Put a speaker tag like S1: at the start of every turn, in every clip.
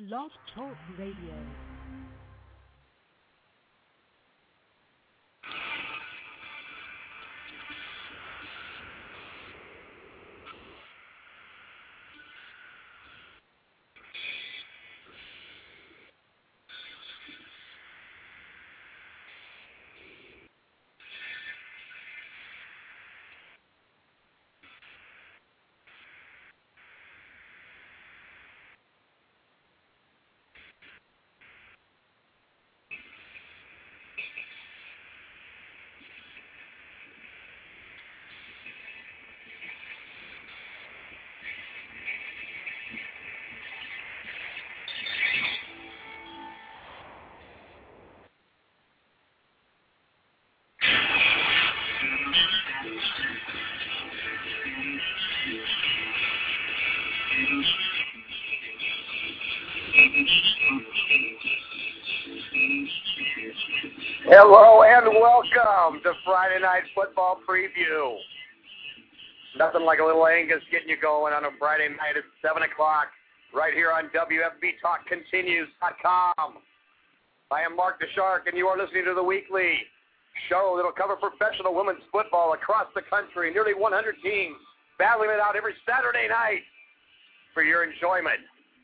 S1: Blog Talk Radio.
S2: Hello and welcome to Friday Night Football Preview. Nothing like a little Angus getting you going on a Friday night at 7 o'clock right here on WFBTalkContinues.com. I am Mark the Shark, and you are listening to the weekly show that will cover professional women's football across the country. Nearly 100 teams battling it out every Saturday night for your enjoyment.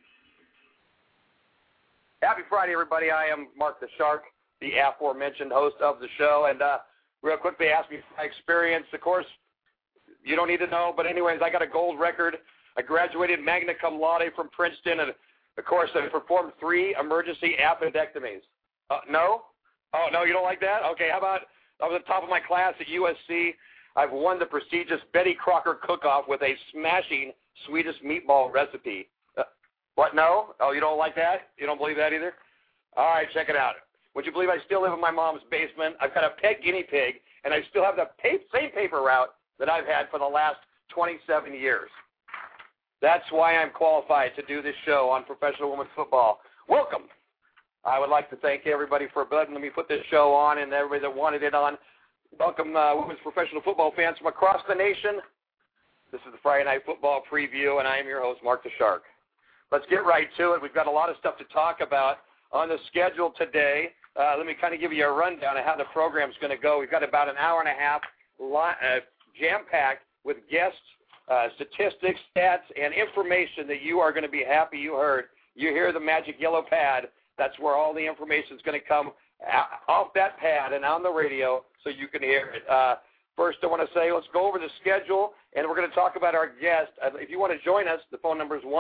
S2: Happy Friday, everybody. I am Mark the Shark, the aforementioned host of the show, and real quick, they asked me my experience. Of course, you don't need to know, but anyways, I got a gold record. I graduated magna cum laude from Princeton, and of course, I performed 3 emergency appendectomies. No? Oh, no, you don't like that? Okay, how about I was at the top of my class at USC. I've won the prestigious Betty Crocker cook-off with a smashing Swedish meatball recipe. What, no? Oh, you don't like that? You don't believe that either? All right, check it out. Would you believe I still live in my mom's basement? I've got a pet guinea pig, and I still have the same paper route that I've had for the last 27 years. That's why I'm qualified to do this show on professional women's football. Welcome. I would like to thank everybody for letting me put this show on and everybody that wanted it on. Welcome, women's professional football fans from across the nation. This is the Friday Night Football Preview, and I am your host, Mark the Shark. Let's get right to it. We've got a lot of stuff to talk about on the schedule today. Let me kind of give you a rundown of how the program's going to go. We've got about an hour and a half jam-packed with guests, statistics, stats, and information that you are going to be happy you heard. You hear the magic yellow pad. That's where all the information is going to come off that pad and on the radio so you can hear it. First, I want to say let's go over the schedule, and we're going to talk about our guest. If you want to join us, the phone number is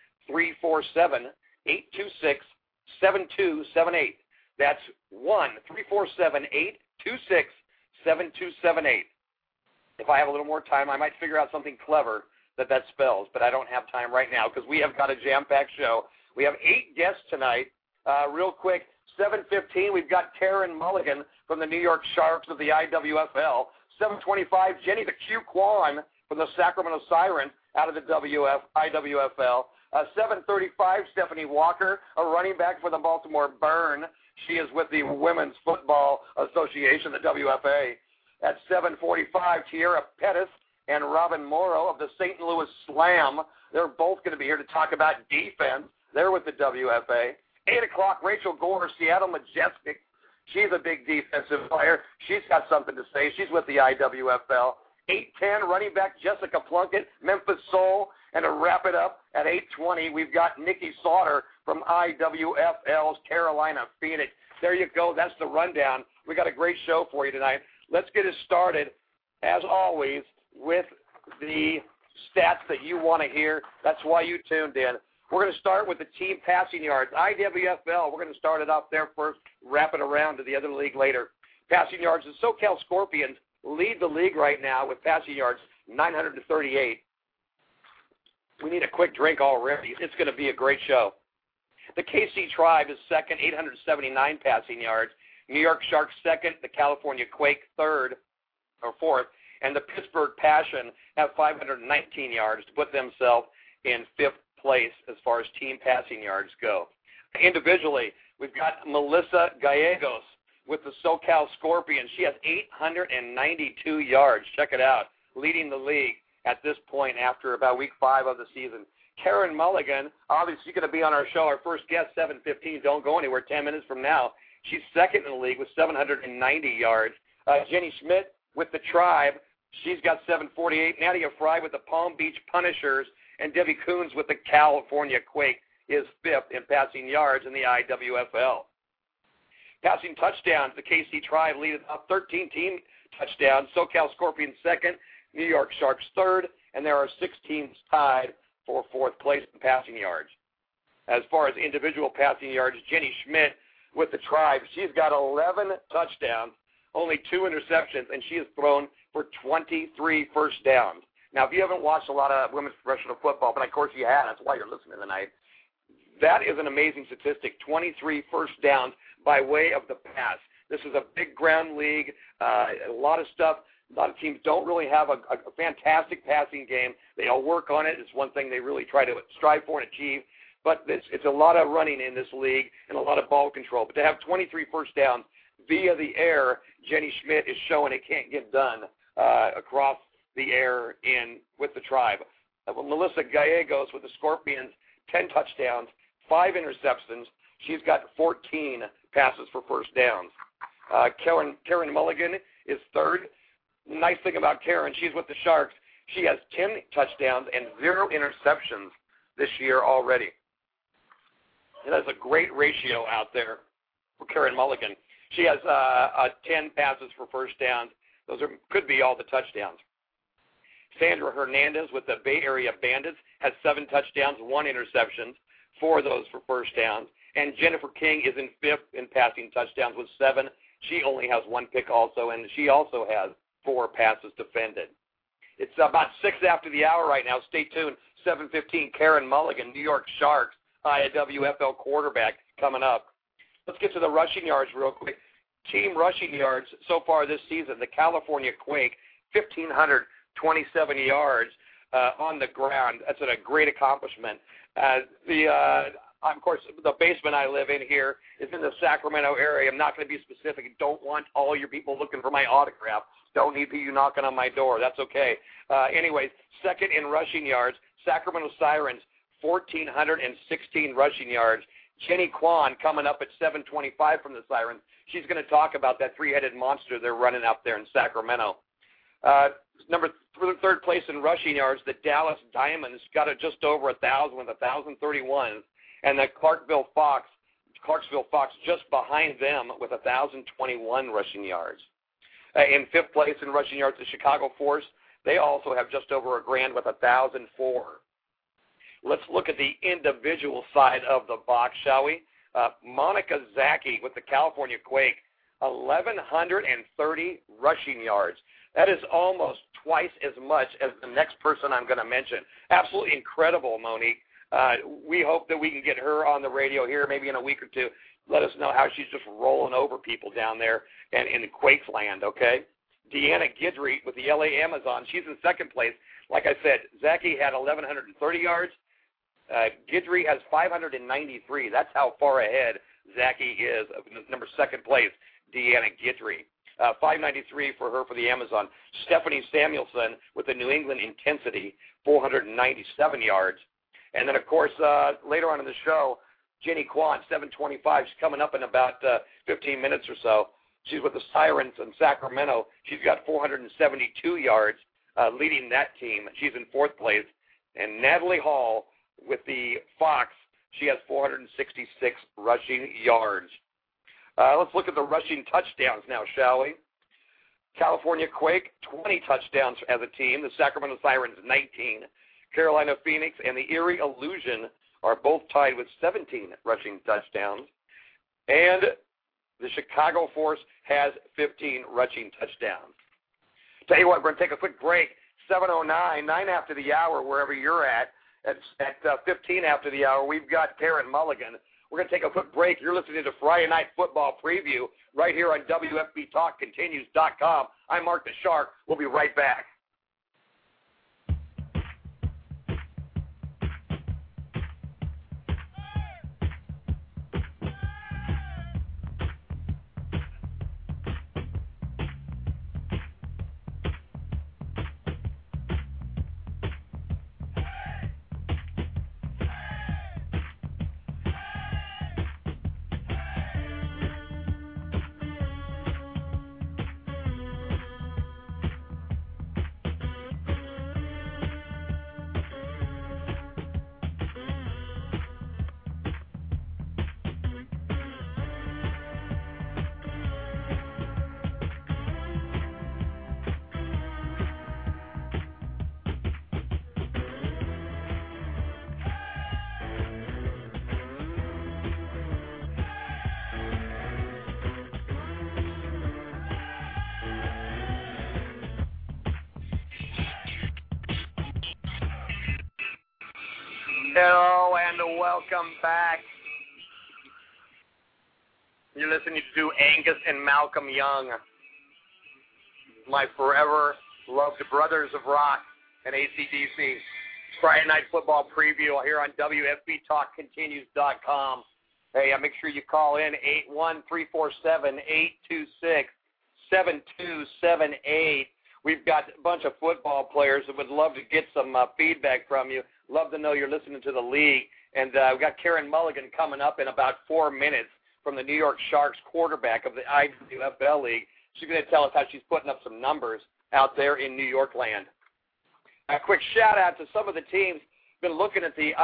S2: 1-347-826-7278. That's 1-347-826-7278. If I have a little more time, I might figure out something clever that spells, but I don't have time right now because we have got a jam-packed show. We have 8 guests tonight. Real quick, 7:15, we've got Karen Mulligan from the New York Sharks of the IWFL. 7:25, Jenny the Q Quan from the Sacramento Sirens out of the IWFL. 7:35, Stephanie Walker, a running back for the Baltimore Burn. She is with the Women's Football Association, the WFA. At 7:45, Tierra Pettis and Robin Morrow of the St. Louis Slam. They're both going to be here to talk about defense. They're with the WFA. 8 o'clock, Rachel Gore, Seattle Majestic. She's a big defensive player. She's got something to say. She's with the IWFL. 8:10, running back Jessica Plunkett, Memphis Soul. And to wrap it up, at 8:20, we've got Nikki Sauter from IWFL's Carolina Phoenix. There you go. That's the rundown. We got a great show for you tonight. Let's get it started, as always, with the stats that you want to hear. That's why you tuned in. We're going to start with the team passing yards. IWFL, we're going to start it off there first, wrap it around to the other league later. Passing yards, the SoCal Scorpions lead the league right now with passing yards, 938. We need a quick drink already. It's going to be a great show. The KC Tribe is second, 879 passing yards. New York Sharks second, the California Quake third or fourth, and the Pittsburgh Passion have 519 yards to put themselves in 5th place as far as team passing yards go. Individually, we've got Melissa Gallegos with the SoCal Scorpions. She has 892 yards. Check it out, leading the league at this point after about week 5 of the season. Karen Mulligan, obviously going to be on our show, our first guest, 7:15. Don't go anywhere, 10 minutes from now. She's second in the league with 790 yards. Jenny Schmidt with the Tribe, she's got 748. Nadia Fry with the Palm Beach Punishers, and Debbie Coons with the California Quake is fifth in passing yards in the IWFL. Passing touchdowns, the KC Tribe leads up 13 team touchdowns. SoCal Scorpions second, New York Sharks third, and there are 6 teams tied for fourth place in passing yards. As far as individual passing yards, Jenny Schmidt with the Tribe, she's got 11 touchdowns, only 2 interceptions, and she has thrown for 23 first downs. Now, if you haven't watched a lot of women's professional football, but of course you have, that's why you're listening tonight, that is an amazing statistic, 23 first downs by way of the pass. This is a big ground league, a lot of stuff. A lot of teams don't really have a fantastic passing game. They all work on it. It's one thing they really try to strive for and achieve. But it's a lot of running in this league and a lot of ball control. But to have 23 first downs via the air, Jenny Schmidt is showing it can't get done across the air with the Tribe. Melissa Gallegos with the Scorpions, 10 touchdowns, 5 interceptions. She's got 14 passes for first downs. Karen Mulligan is third. Nice thing about Karen, she's with the Sharks. She has 10 touchdowns and 0 interceptions this year already. And that's a great ratio out there for Karen Mulligan. She has 10 passes for first downs. Those could be all the touchdowns. Sandra Hernandez with the Bay Area Bandits has 7 touchdowns, 1 interception, 4 of those for first downs. And Jennifer King is in fifth in passing touchdowns with 7. She only has 1 pick also, and she also has 4 passes defended. It's about 6 after the hour right now. Stay tuned. 7:15, Karen Mulligan, New York Sharks, IWFL quarterback, coming up. Let's get to the rushing yards real quick. Team rushing yards so far this season, the California Quake, 1,527 yards on the ground. That's a great accomplishment. Of course, the basement I live in here is in the Sacramento area. I'm not going to be specific. Don't want all your people looking for my autograph. Don't need you knocking on my door. That's okay. Anyways, second in rushing yards, Sacramento Sirens, 1,416 rushing yards. Jenny Kwan coming up at 725 from the Sirens. She's going to talk about that 3-headed monster they're running out there in Sacramento. Third place in rushing yards, the Dallas Diamonds got it just over 1,000 with 1,031. And the Clarksville Fox just behind them with 1,021 rushing yards. In fifth place in rushing yards, the Chicago Force, they also have just over $1,000 with 1,004. Let's look at the individual side of the box, shall we? Monica Zaki with the California Quake, 1,130 rushing yards. That is almost twice as much as the next person I'm going to mention. Absolutely incredible, Monique. We hope that we can get her on the radio here maybe in a week or two. Let us know how she's just rolling over people down there and in Quakes land, okay? Deanna Guidry with the LA Amazon. She's in second place. Like I said, Zaki had 1,130 yards. Guidry has 593. That's how far ahead Zaki is of second place, Deanna Guidry. 593 for her for the Amazon. Stephanie Samuelson with the New England Intensity, 497 yards. And then, of course, later on in the show, Jenny Kwan, 725. She's coming up in about 15 minutes or so. She's with the Sirens in Sacramento. She's got 472 yards leading that team. She's in fourth place. And Natalie Hall with the Fox, she has 466 rushing yards. Let's look at the rushing touchdowns now, shall we? California Quake, 20 touchdowns as a team. The Sacramento Sirens, 19. Carolina Phoenix and the Erie Illusion are both tied with 17 rushing touchdowns. And the Chicago Force has 15 rushing touchdowns. Tell you what, we're going to take a quick break. 7:09, 9 after the hour, wherever you're at. At 15 after the hour, we've got Karen Mulligan. We're going to take a quick break. You're listening to Friday Night Football Preview right here on WFBTalkContinues.com. I'm Mark the Shark. We'll be right back. Hello and welcome back. You're listening to Angus and Malcolm Young, my forever loved brothers of rock and AC/DC. Friday Night Football preview here on WFBTalkContinues.com. Hey, make sure you call in 81347-826-7278. We've got a bunch of football players that would love to get some feedback from you. Love to know you're listening to the league. And we've got Karen Mulligan coming up in about 4 minutes from the New York Sharks, quarterback of the IWFL League. She's going to tell us how she's putting up some numbers out there in New York land. A quick shout-out to some of the teams. Been looking at the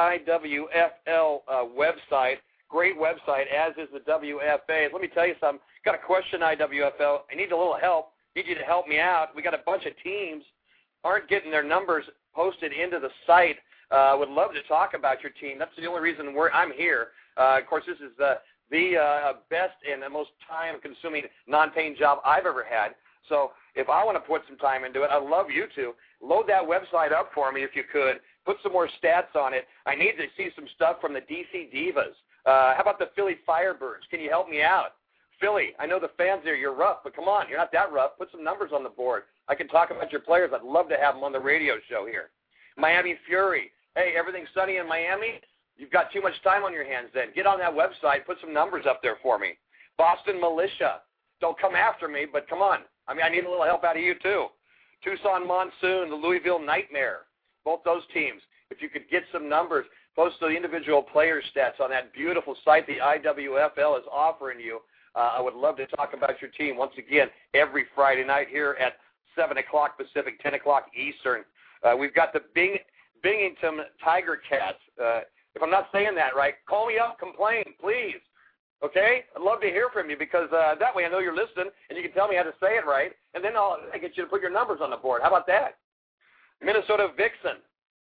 S2: IWFL website. Great website, as is the WFA. Let me tell you something. Got a question, IWFL. I need a little help. Need you to help me out. We got a bunch of teams aren't getting their numbers posted into the site. Would love to talk about your team. That's the only reason I'm here. Of course, this is the best and the most time-consuming non-paying job I've ever had. So if I want to put some time into it, I'd love you to. Load that website up for me if you could. Put some more stats on it. I need to see some stuff from the DC Divas. How about the Philly Firebirds? Can you help me out? Philly, I know the fans there, you're rough, but come on, you're not that rough. Put some numbers on the board. I can talk about your players. I'd love to have them on the radio show here. Miami Fury. Hey, everything's sunny in Miami? You've got too much time on your hands then. Get on that website. Put some numbers up there for me. Boston Militia. Don't come after me, but come on. I need a little help out of you too. Tucson Monsoon, the Louisville Nightmare. Both those teams. If you could get some numbers, post the individual player stats on that beautiful site the IWFL is offering you. I would love to talk about your team once again every Friday night here at 7 o'clock Pacific, 10 o'clock Eastern. We've got the Binghamton Tiger Cats. If I'm not saying that right, call me up, complain, please. Okay? I'd love to hear from you because that way I know you're listening and you can tell me how to say it right, and then I'll get you to put your numbers on the board. How about that? Minnesota Vixen.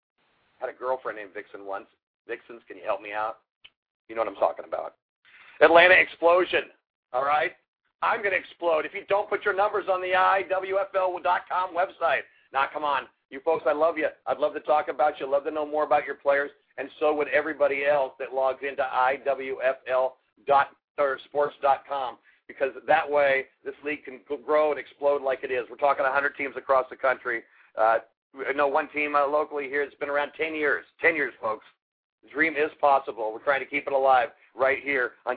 S2: I had a girlfriend named Vixen once. Vixens, can you help me out? You know what I'm talking about. Atlanta Explosion. All right? I'm going to explode if you don't put your numbers on the IWFL.com website. Now, come on. You folks, I love you. I'd love to talk about you. I'd love to know more about your players, and so would everybody else that logs into IWFL.sports.com, because that way this league can grow and explode like it is. We're talking 100 teams across the country. I know one team locally here that's been around 10 years. 10 years, folks. The dream is possible. We're trying to keep it alive right here on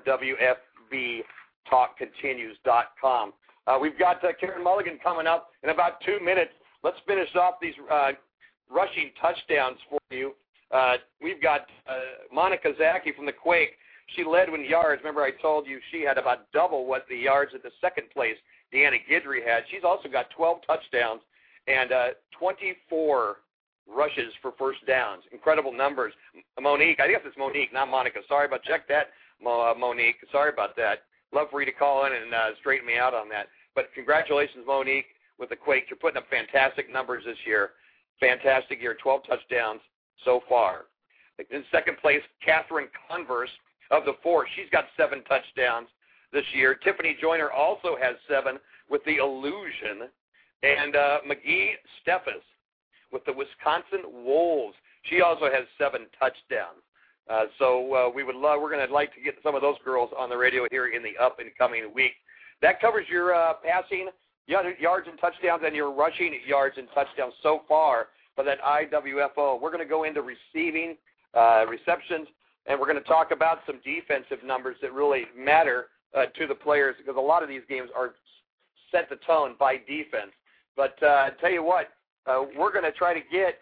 S2: WFBTalkContinues.com. We've got Karen Mulligan coming up in about 2 minutes. Let's finish off these rushing touchdowns for you. We've got Monica Zaki from the Quake. She led in yards. Remember I told you she had about double what the yards at the second place Deanna Guidry had. She's also got 12 touchdowns and 24 rushes for first downs. Incredible numbers. Monique, I guess it's Monique, not Monica. Sorry about check that, Monique. Sorry about that. Love for you to call in and straighten me out on that. But congratulations, Monique, with the Quake. You're putting up fantastic numbers this year. Fantastic year, 12 touchdowns so far. In second place, Catherine Converse of the Force. She's got 7 touchdowns this year. Tiffany Joyner also has 7 with the Illusion. And McGee Steffes with the Wisconsin Wolves. She also has 7 touchdowns. So we're going to like to get some of those girls on the radio here in the up and coming week. That covers your passing yards and touchdowns and your rushing yards and touchdowns so far for that IWFO. We're going to go into receiving, receptions, and we're going to talk about some defensive numbers that really matter to the players, because a lot of these games are set the tone by defense. But tell you what, we're going to try to get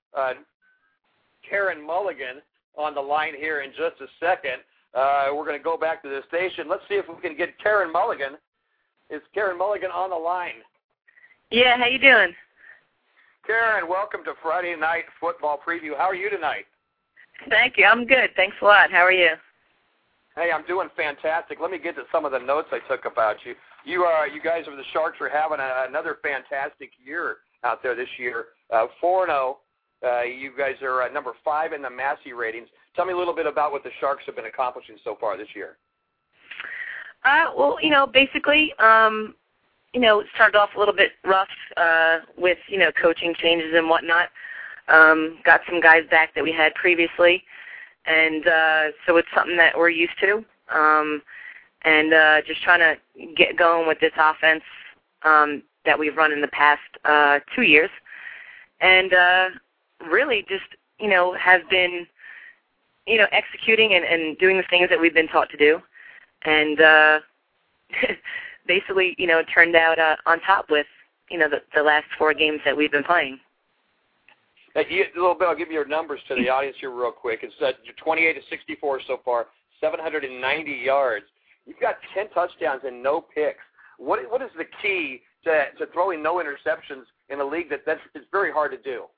S2: Karen Mulligan on the line here in just a second. We're going to go back to the station. Let's see if we can get Karen Mulligan. Is Karen Mulligan on the line?
S1: Yeah, how you doing?
S2: Karen, welcome to Friday Night Football Preview. How are you tonight?
S1: Thank you. I'm good. Thanks a lot. How are you?
S2: Hey, I'm doing fantastic. Let me get to some of the notes I took about you. You guys of the Sharks are having another fantastic year out there this year. 4-0. You guys are number 5 in the Massey ratings. Tell me a little bit about what the Sharks have been accomplishing so far this year.
S1: Well, basically, it started off a little bit rough with, coaching changes and whatnot. got some guys back that we had previously, and so it's something that we're used to, and just trying to get going with this offense that we've run in the past 2 years, and really just, have been, executing and doing the things that we've been taught to do, and basically, it turned out on top with, the last 4 games that we've been playing.
S2: A little bit, I'll give you your numbers to the audience here real quick. It's 28 to 64 so far, 790 yards. You've got 10 touchdowns and no picks. What is the key to throwing no interceptions in a league that's very hard to do?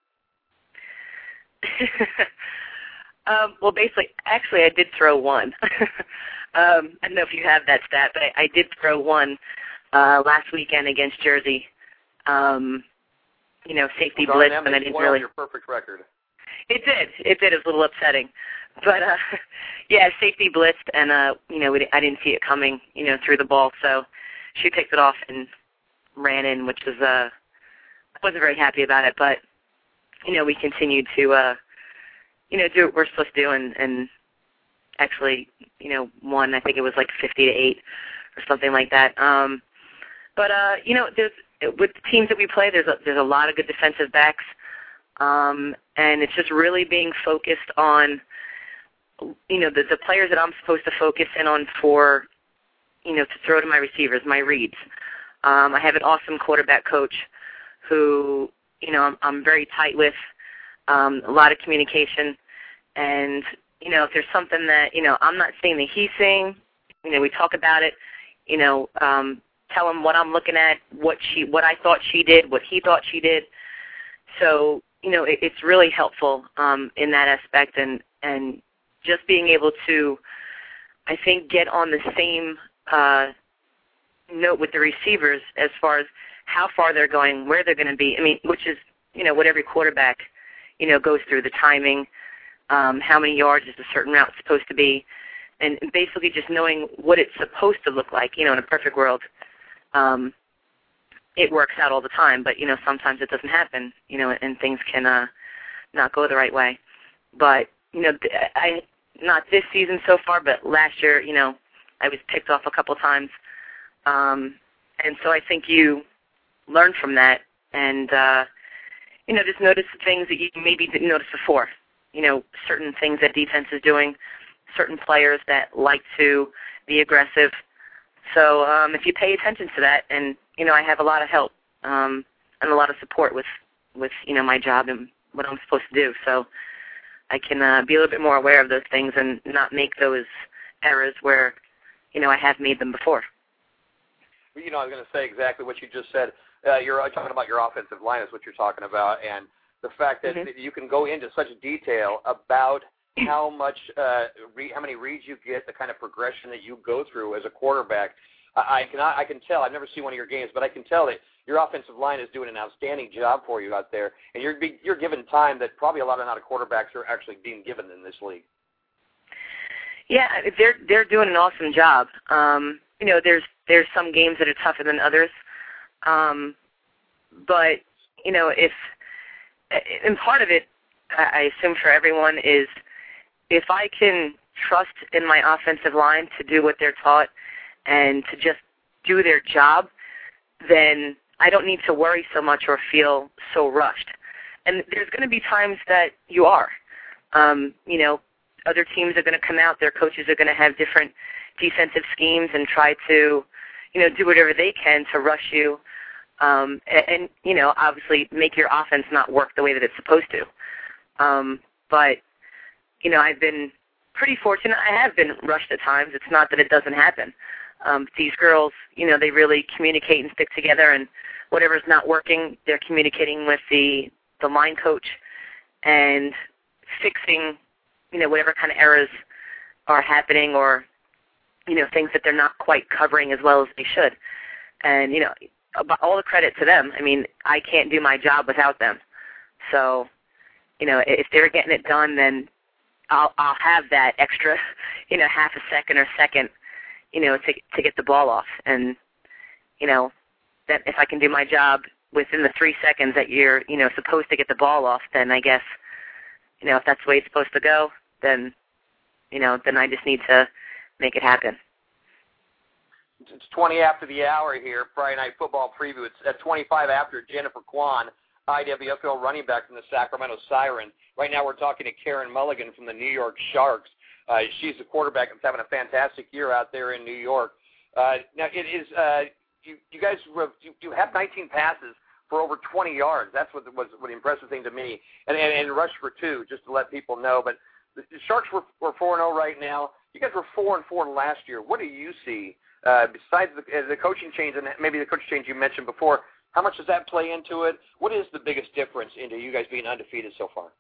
S1: Well, actually, I did throw one. I don't know if you have that stat, but I did throw one last weekend against Jersey. Safety blitz, and I didn't really.
S2: Your perfect record.
S1: It did. It was a little upsetting, but yeah, safety blitzed, and I didn't see it coming, through the ball, so she picked it off and ran in, which was I wasn't very happy about it, but we continued to do what we're supposed to do, and actually won. I think it was like 50-8 or something like that. But with the teams that we play, there's a lot of good defensive backs, and it's just really being focused on, the players that I'm supposed to focus in on for, to throw to my receivers, my reads. I have an awesome quarterback coach who, I'm very tight with, a lot of communication, and, if there's something that, I'm not saying that he's saying, we talk about it, tell him what I'm looking at, what I thought she did, what he thought she did. So, it's really helpful in that aspect, and just being able to, I think, get on the same note with the receivers as far as how far they're going, where they're going to be. I mean, which is, what every quarterback, goes through, the timing, how many yards is a certain route supposed to be, and basically just knowing what it's supposed to look like, in a perfect world. It works out all the time, but, sometimes it doesn't happen, and things can not go the right way. But, not this season so far, but last year, I was picked off a couple times. And so I think you learn from that and, just notice things that you maybe didn't notice before. Certain things that defense is doing, certain players that like to be aggressive. So if you pay attention to that, and, I have a lot of help and a lot of support with my job and what I'm supposed to do. So I can be a little bit more aware of those things and not make those errors where, I have made them before.
S2: I was going to say exactly what you just said. You're talking about your offensive line is what you're talking about, and the fact that you can go into such detail about how many reads you get, the kind of progression that you go through as a quarterback. I can tell. I've never seen one of your games, but I can tell that your offensive line is doing an outstanding job for you out there, and you're given time that probably a lot of quarterbacks are actually being given in this league.
S1: Yeah, they're doing an awesome job. There's some games that are tougher than others, but and part of it, I assume for everyone, is if I can trust in my offensive line to do what they're taught and to just do their job, then I don't need to worry so much or feel so rushed. And there's going to be times that you are. Other teams are going to come out, their coaches are going to have different defensive schemes and try to, do whatever they can to rush you and obviously make your offense not work the way that it's supposed to. But, I've been pretty fortunate. I have been rushed at times. It's not that it doesn't happen. These girls, they really communicate and stick together, and whatever's not working, they're communicating with the line coach and fixing, whatever kind of errors are happening or, things that they're not quite covering as well as they should. And, all the credit to them. I mean, I can't do my job without them. So, if they're getting it done, then I'll have that extra, half a second or second, to get the ball off. And, that if I can do my job, within the 3 seconds that you're, supposed to get the ball off, then I guess, if that's the way it's supposed to go, then I just need to make it happen.
S2: It's 20 after the hour here, Friday Night Football Preview. It's at 25 after. Jennifer Kwan, IWFL running back from the Sacramento Siren. Right now we're talking to Karen Mulligan from the New York Sharks. She's a quarterback that's having a fantastic year out there in New York. Now, it is you guys you have 19 passes for over 20 yards. That's what was the impressive thing to me. And rush for 2, just to let people know. But the Sharks were 4-0 right now. You guys were 4-4 last year. What do you see besides the coaching change and maybe the coaching change you mentioned before? How much does that play into it? What is the biggest difference into you guys being undefeated so far?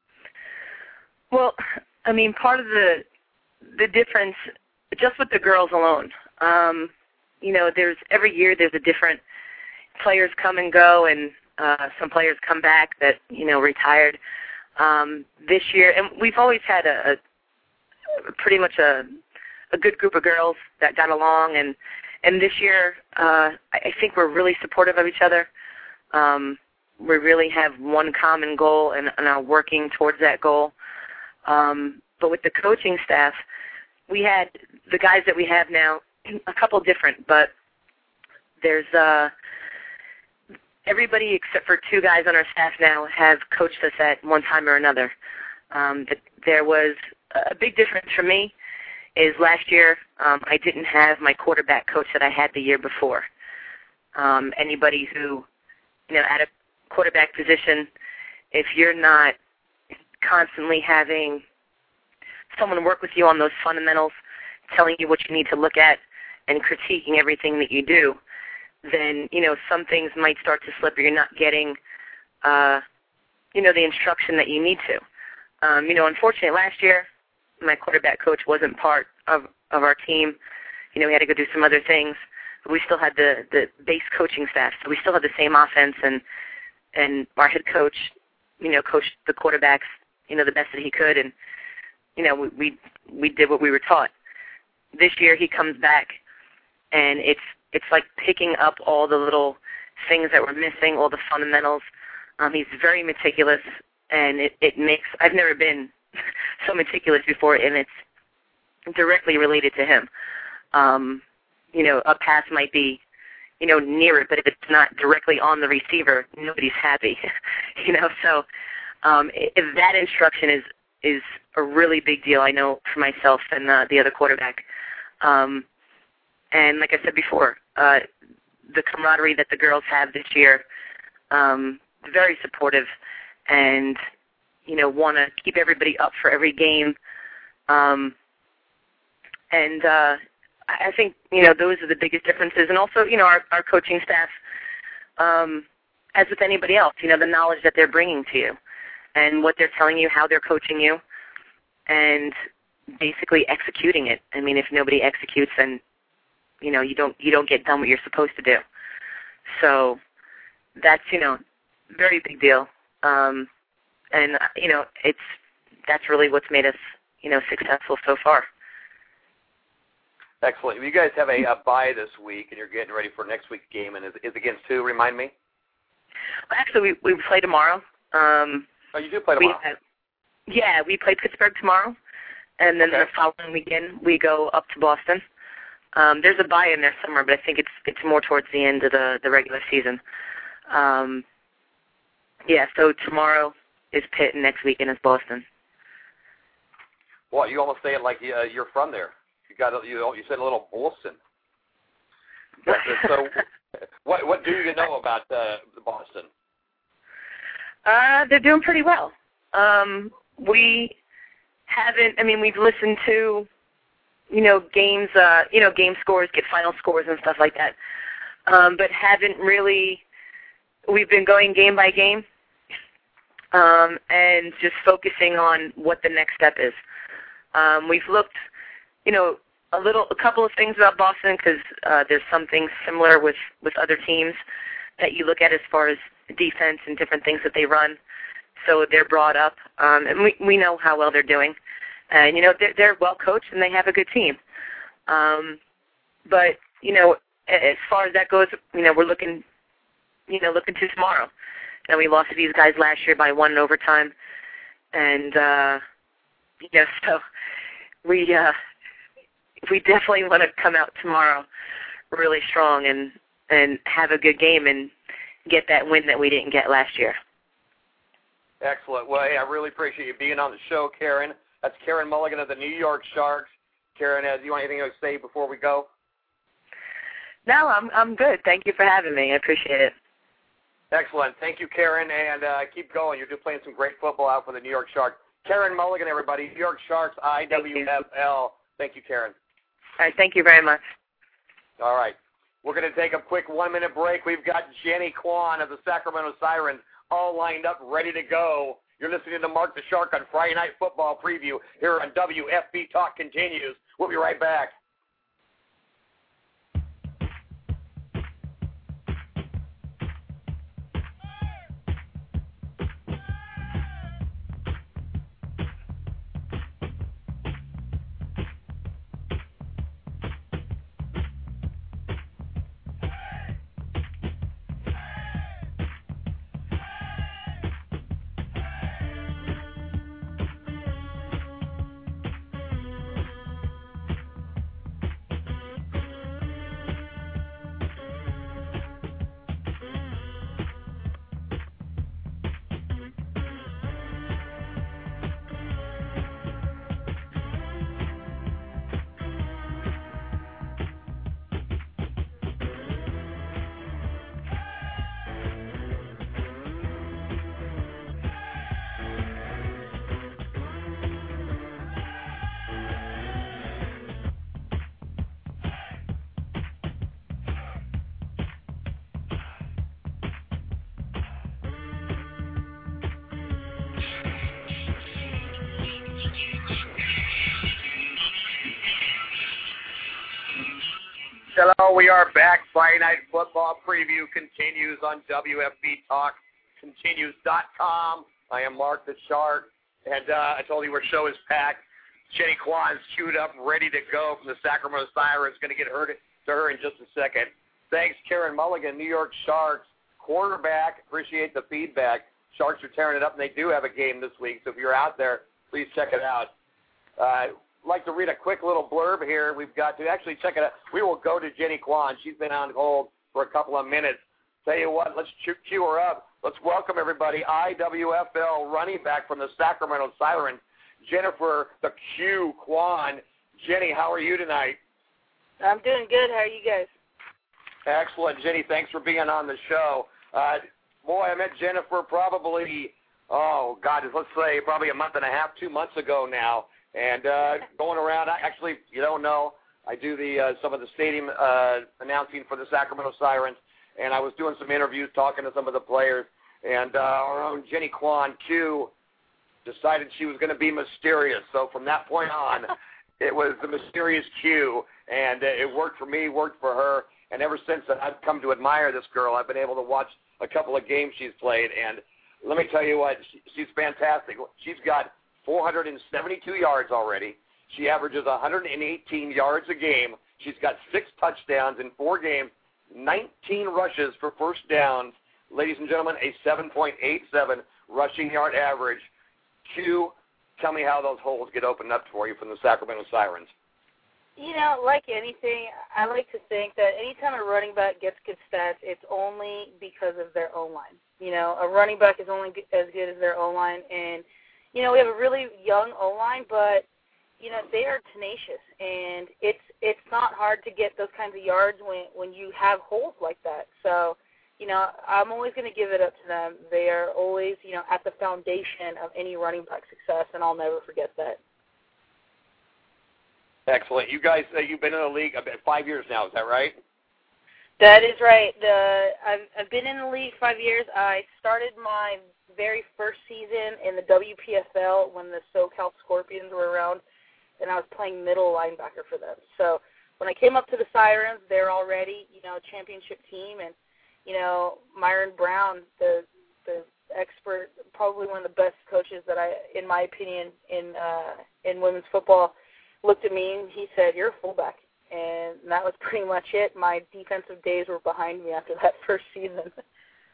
S1: Well, I mean, part of the difference, just with the girls alone, there's every year there's a different players come and go, and some players come back that retired. This year, and we've always had a pretty much a good group of girls that got along, and this year I think we're really supportive of each other. We really have one common goal and are working towards that goal. But with the coaching staff, we had the guys that we have now, a couple different, but there's everybody except for 2 guys on our staff now have coached us at one time or another. There was a big difference for me is last year I didn't have my quarterback coach that I had the year before. Anybody who, at a quarterback position, if you're not constantly having someone work with you on those fundamentals, telling you what you need to look at and critiquing everything that you do, then, some things might start to slip or you're not getting, the instruction that you need to. Unfortunately, last year, my quarterback coach wasn't part of our team. We had to go do some other things. But we still had the base coaching staff, so we still had the same offense, and our head coach, coached the quarterbacks, the best that he could, and, we did what we were taught. This year he comes back, and it's like picking up all the little things that were missing, all the fundamentals. He's very meticulous, and it makes, I've never been so meticulous before, and it's directly related to him. A pass might be, near it, but if it's not directly on the receiver, nobody's happy. So if that instruction is a really big deal, I know for myself and the other quarterback. And like I said before, the camaraderie that the girls have this year, very supportive, and want to keep everybody up for every game. And I think those are the biggest differences. And also, our coaching staff, as with anybody else, the knowledge that they're bringing to you and what they're telling you, how they're coaching you, and basically executing it. I mean, if nobody executes, then you don't get done what you're supposed to do. So that's very big deal. And that's really what's made us successful so far.
S2: Excellent. You guys have a bye this week, and you're getting ready for next week's game, and is against who? Remind me.
S1: Well, actually, we play tomorrow.
S2: You do play tomorrow.
S1: We play Pittsburgh tomorrow, and then the following weekend we go up to Boston. There's a bye in there somewhere, but I think it's more towards the end of the regular season. So tomorrow is Pitt, and next weekend is Boston.
S2: Well, you almost say it like you're from there. You said a little Boston. So, what do you know about Boston?
S1: They're doing pretty well. We haven't. I mean, we've listened to games, game scores, get final scores and stuff like that, but haven't really. We've been going game by game, and just focusing on what the next step is. We've looked, a couple of things about Boston, because there's some things similar with other teams that you look at as far as defense and different things that they run. So they're brought up, and we know how well they're doing. And, they're well coached and they have a good team. But, as far as that goes, we're looking looking to tomorrow. And we lost to these guys last year by 1 in overtime. And, so we definitely want to come out tomorrow really strong and have a good game and get that win that we didn't get last year.
S2: Excellent. Well, hey, I really appreciate you being on the show, Karen. That's Karen Mulligan of the New York Sharks. Karen, do you want anything to say before we go?
S1: No, I'm good. Thank you for having me. I appreciate it.
S2: Excellent. Thank you, Karen, and keep going. You're just playing some great football out for the New York Sharks. Karen Mulligan, everybody, New York Sharks, IWFL. Thank you, Karen.
S1: All right, thank you very much.
S2: All right. We're going to take a quick 1-minute break. We've got Jenny Kwan of the Sacramento Sirens all lined up, ready to go. You're listening to Mark the Shark on Friday Night Football Preview here on WFB Talk Continues. We'll be right back. Hello, we are back. Friday Night Football Preview continues on WFBTalkContinues.com. I am Mark the Shark, and I told you our show is packed. Jenny Kwan's queued up, ready to go from the Sacramento Sirens. Going to get to her in just a second. Thanks, Karen Mulligan, New York Sharks quarterback. Appreciate the feedback. Sharks are tearing it up, and they do have a game this week, so if you're out there, please check it out. I'd like to read a quick little blurb here. We've got to actually check it out. We will go to Jenny Kwan. She's been on hold for a couple of minutes. Tell you what, let's cue her up. Let's welcome everybody, IWFL running back from the Sacramento Sirens, Jennifer the Q Kwan. Jenny, how are you tonight?
S3: I'm doing good. How are you guys?
S2: Excellent. Jenny, thanks for being on the show. Boy, I met Jennifer probably, let's say probably a month and a half, 2 months ago now. And going around, actually, you don't know, I do some of the stadium announcing for the Sacramento Sirens, and I was doing some interviews, talking to some of the players, and our own Jenny Kwan Q decided she was going to be mysterious. So from that point on, it was the mysterious Q, and it worked for me, worked for her, and ever since then, I've come to admire this girl. I've been able to watch a couple of games she's played, and let me tell you what, she's fantastic. She's got 472 yards already. She averages 118 yards a game. She's got 6 touchdowns in 4 games, 19 rushes for first downs. Ladies and gentlemen, a 7.87 rushing yard average. Q, tell me how those holes get opened up for you from the Sacramento Sirens.
S3: You know, like anything, I like to think that anytime a running back gets good stats, it's only because of their O-line. You know, a running back is only as good as their O-line, and you know, we have a really young O-line, but, you know, they are tenacious, and it's not hard to get those kinds of yards when you have holes like that. So, you know, I'm always going to give it up to them. They are always, you know, at the foundation of any running back success, and I'll never forget that.
S2: Excellent. You guys, you've been in the league 5 years now, is that right?
S3: That is right. I've been in the league 5 years. I started my very first season in the WPFL when the SoCal Scorpions were around, and I was playing middle linebacker for them. So when I came up to the Sirens, they're already, you know, a championship team, and, you know, Myron Brown, the expert, probably one of the best coaches that in my opinion, in women's football, looked at me and he said, "You're a fullback." And that was pretty much it. My defensive days were behind me after that first season.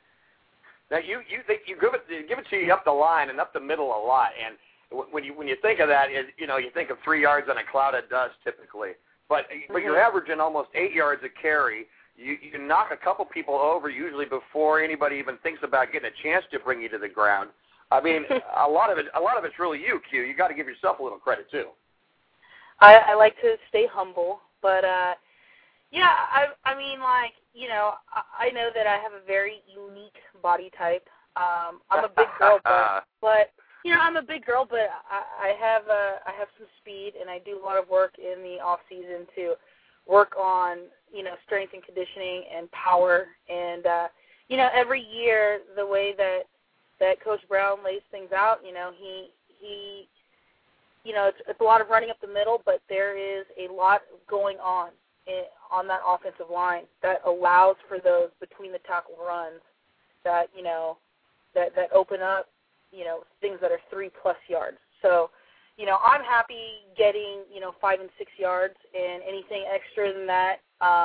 S2: Now you give it to you up the line and up the middle a lot, and when you think of that, you think of 3 yards on a cloud of dust typically, but you're averaging almost 8 yards a carry. You knock a couple people over usually before anybody even thinks about getting a chance to bring you to the ground. I mean, a lot of it's really you, Q. You got to give yourself a little credit too.
S3: I like to stay humble, but yeah, I mean, like, I know that I have a very unique body type. I'm a big girl, but I'm a big girl, but I have some speed, and I do a lot of work in the off season to work on strength and conditioning and power, and every year the way that Coach Brown lays things out, he it's a lot of running up the middle, but there is a lot going on that offensive line that allows for those between the tackle runs that that open up things that are 3+ yards. So I'm happy getting 5 and 6 yards, and anything extra than that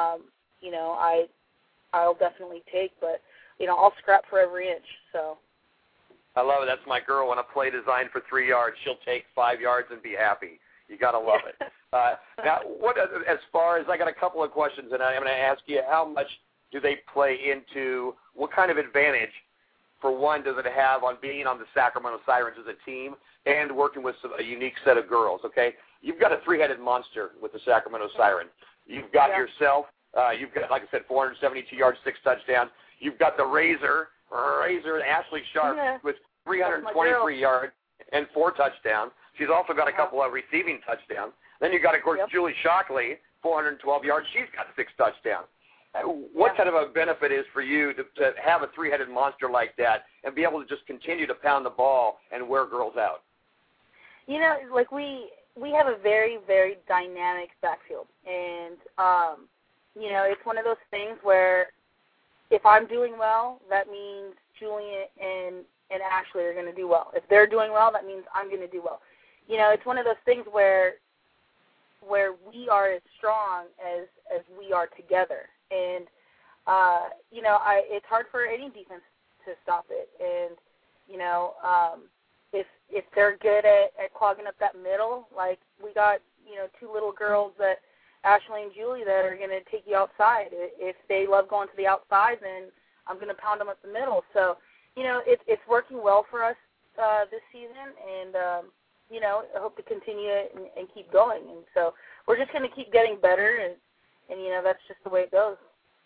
S3: I'll definitely take, but I'll scrap for every inch. So
S2: I love it. That's my girl. When a play designed for 3 yards, she'll take 5 yards and be happy. You got to love it. Now, as far as I got a couple of questions, and I'm going to ask you, how much do they play into what kind of advantage, for one, does it have on being on the Sacramento Sirens as a team and working with a unique set of girls? Okay, you've got a three-headed monster with the Sacramento Siren. You've got yourself. You've got, like I said, 472 yards, 6 touchdowns. You've got the Razor Ashley Sharp with 323 yards and 4 touchdowns. She's also got a couple of receiving touchdowns. Then you got, of course, Julie Shockley, 412 yards. She's got 6 touchdowns. What kind of a benefit is for you to have a three-headed monster like that and be able to just continue to pound the ball and wear girls out?
S3: Like we have a very, very dynamic backfield, and it's one of those things where if I'm doing well, that means Julie and Ashley are going to do well. If they're doing well, that means I'm going to do well. It's one of those things where we are as strong as we are together. And, it's hard for any defense to stop it. And, if they're good at clogging up that middle, like we got, 2 little girls, that Ashley and Julie, that are going to take you outside. If they love going to the outside, then I'm going to pound them up the middle. So, it's working well for us this season, and, I hope to continue it and keep going. And so we're just going to keep getting better, and that's just the way it goes.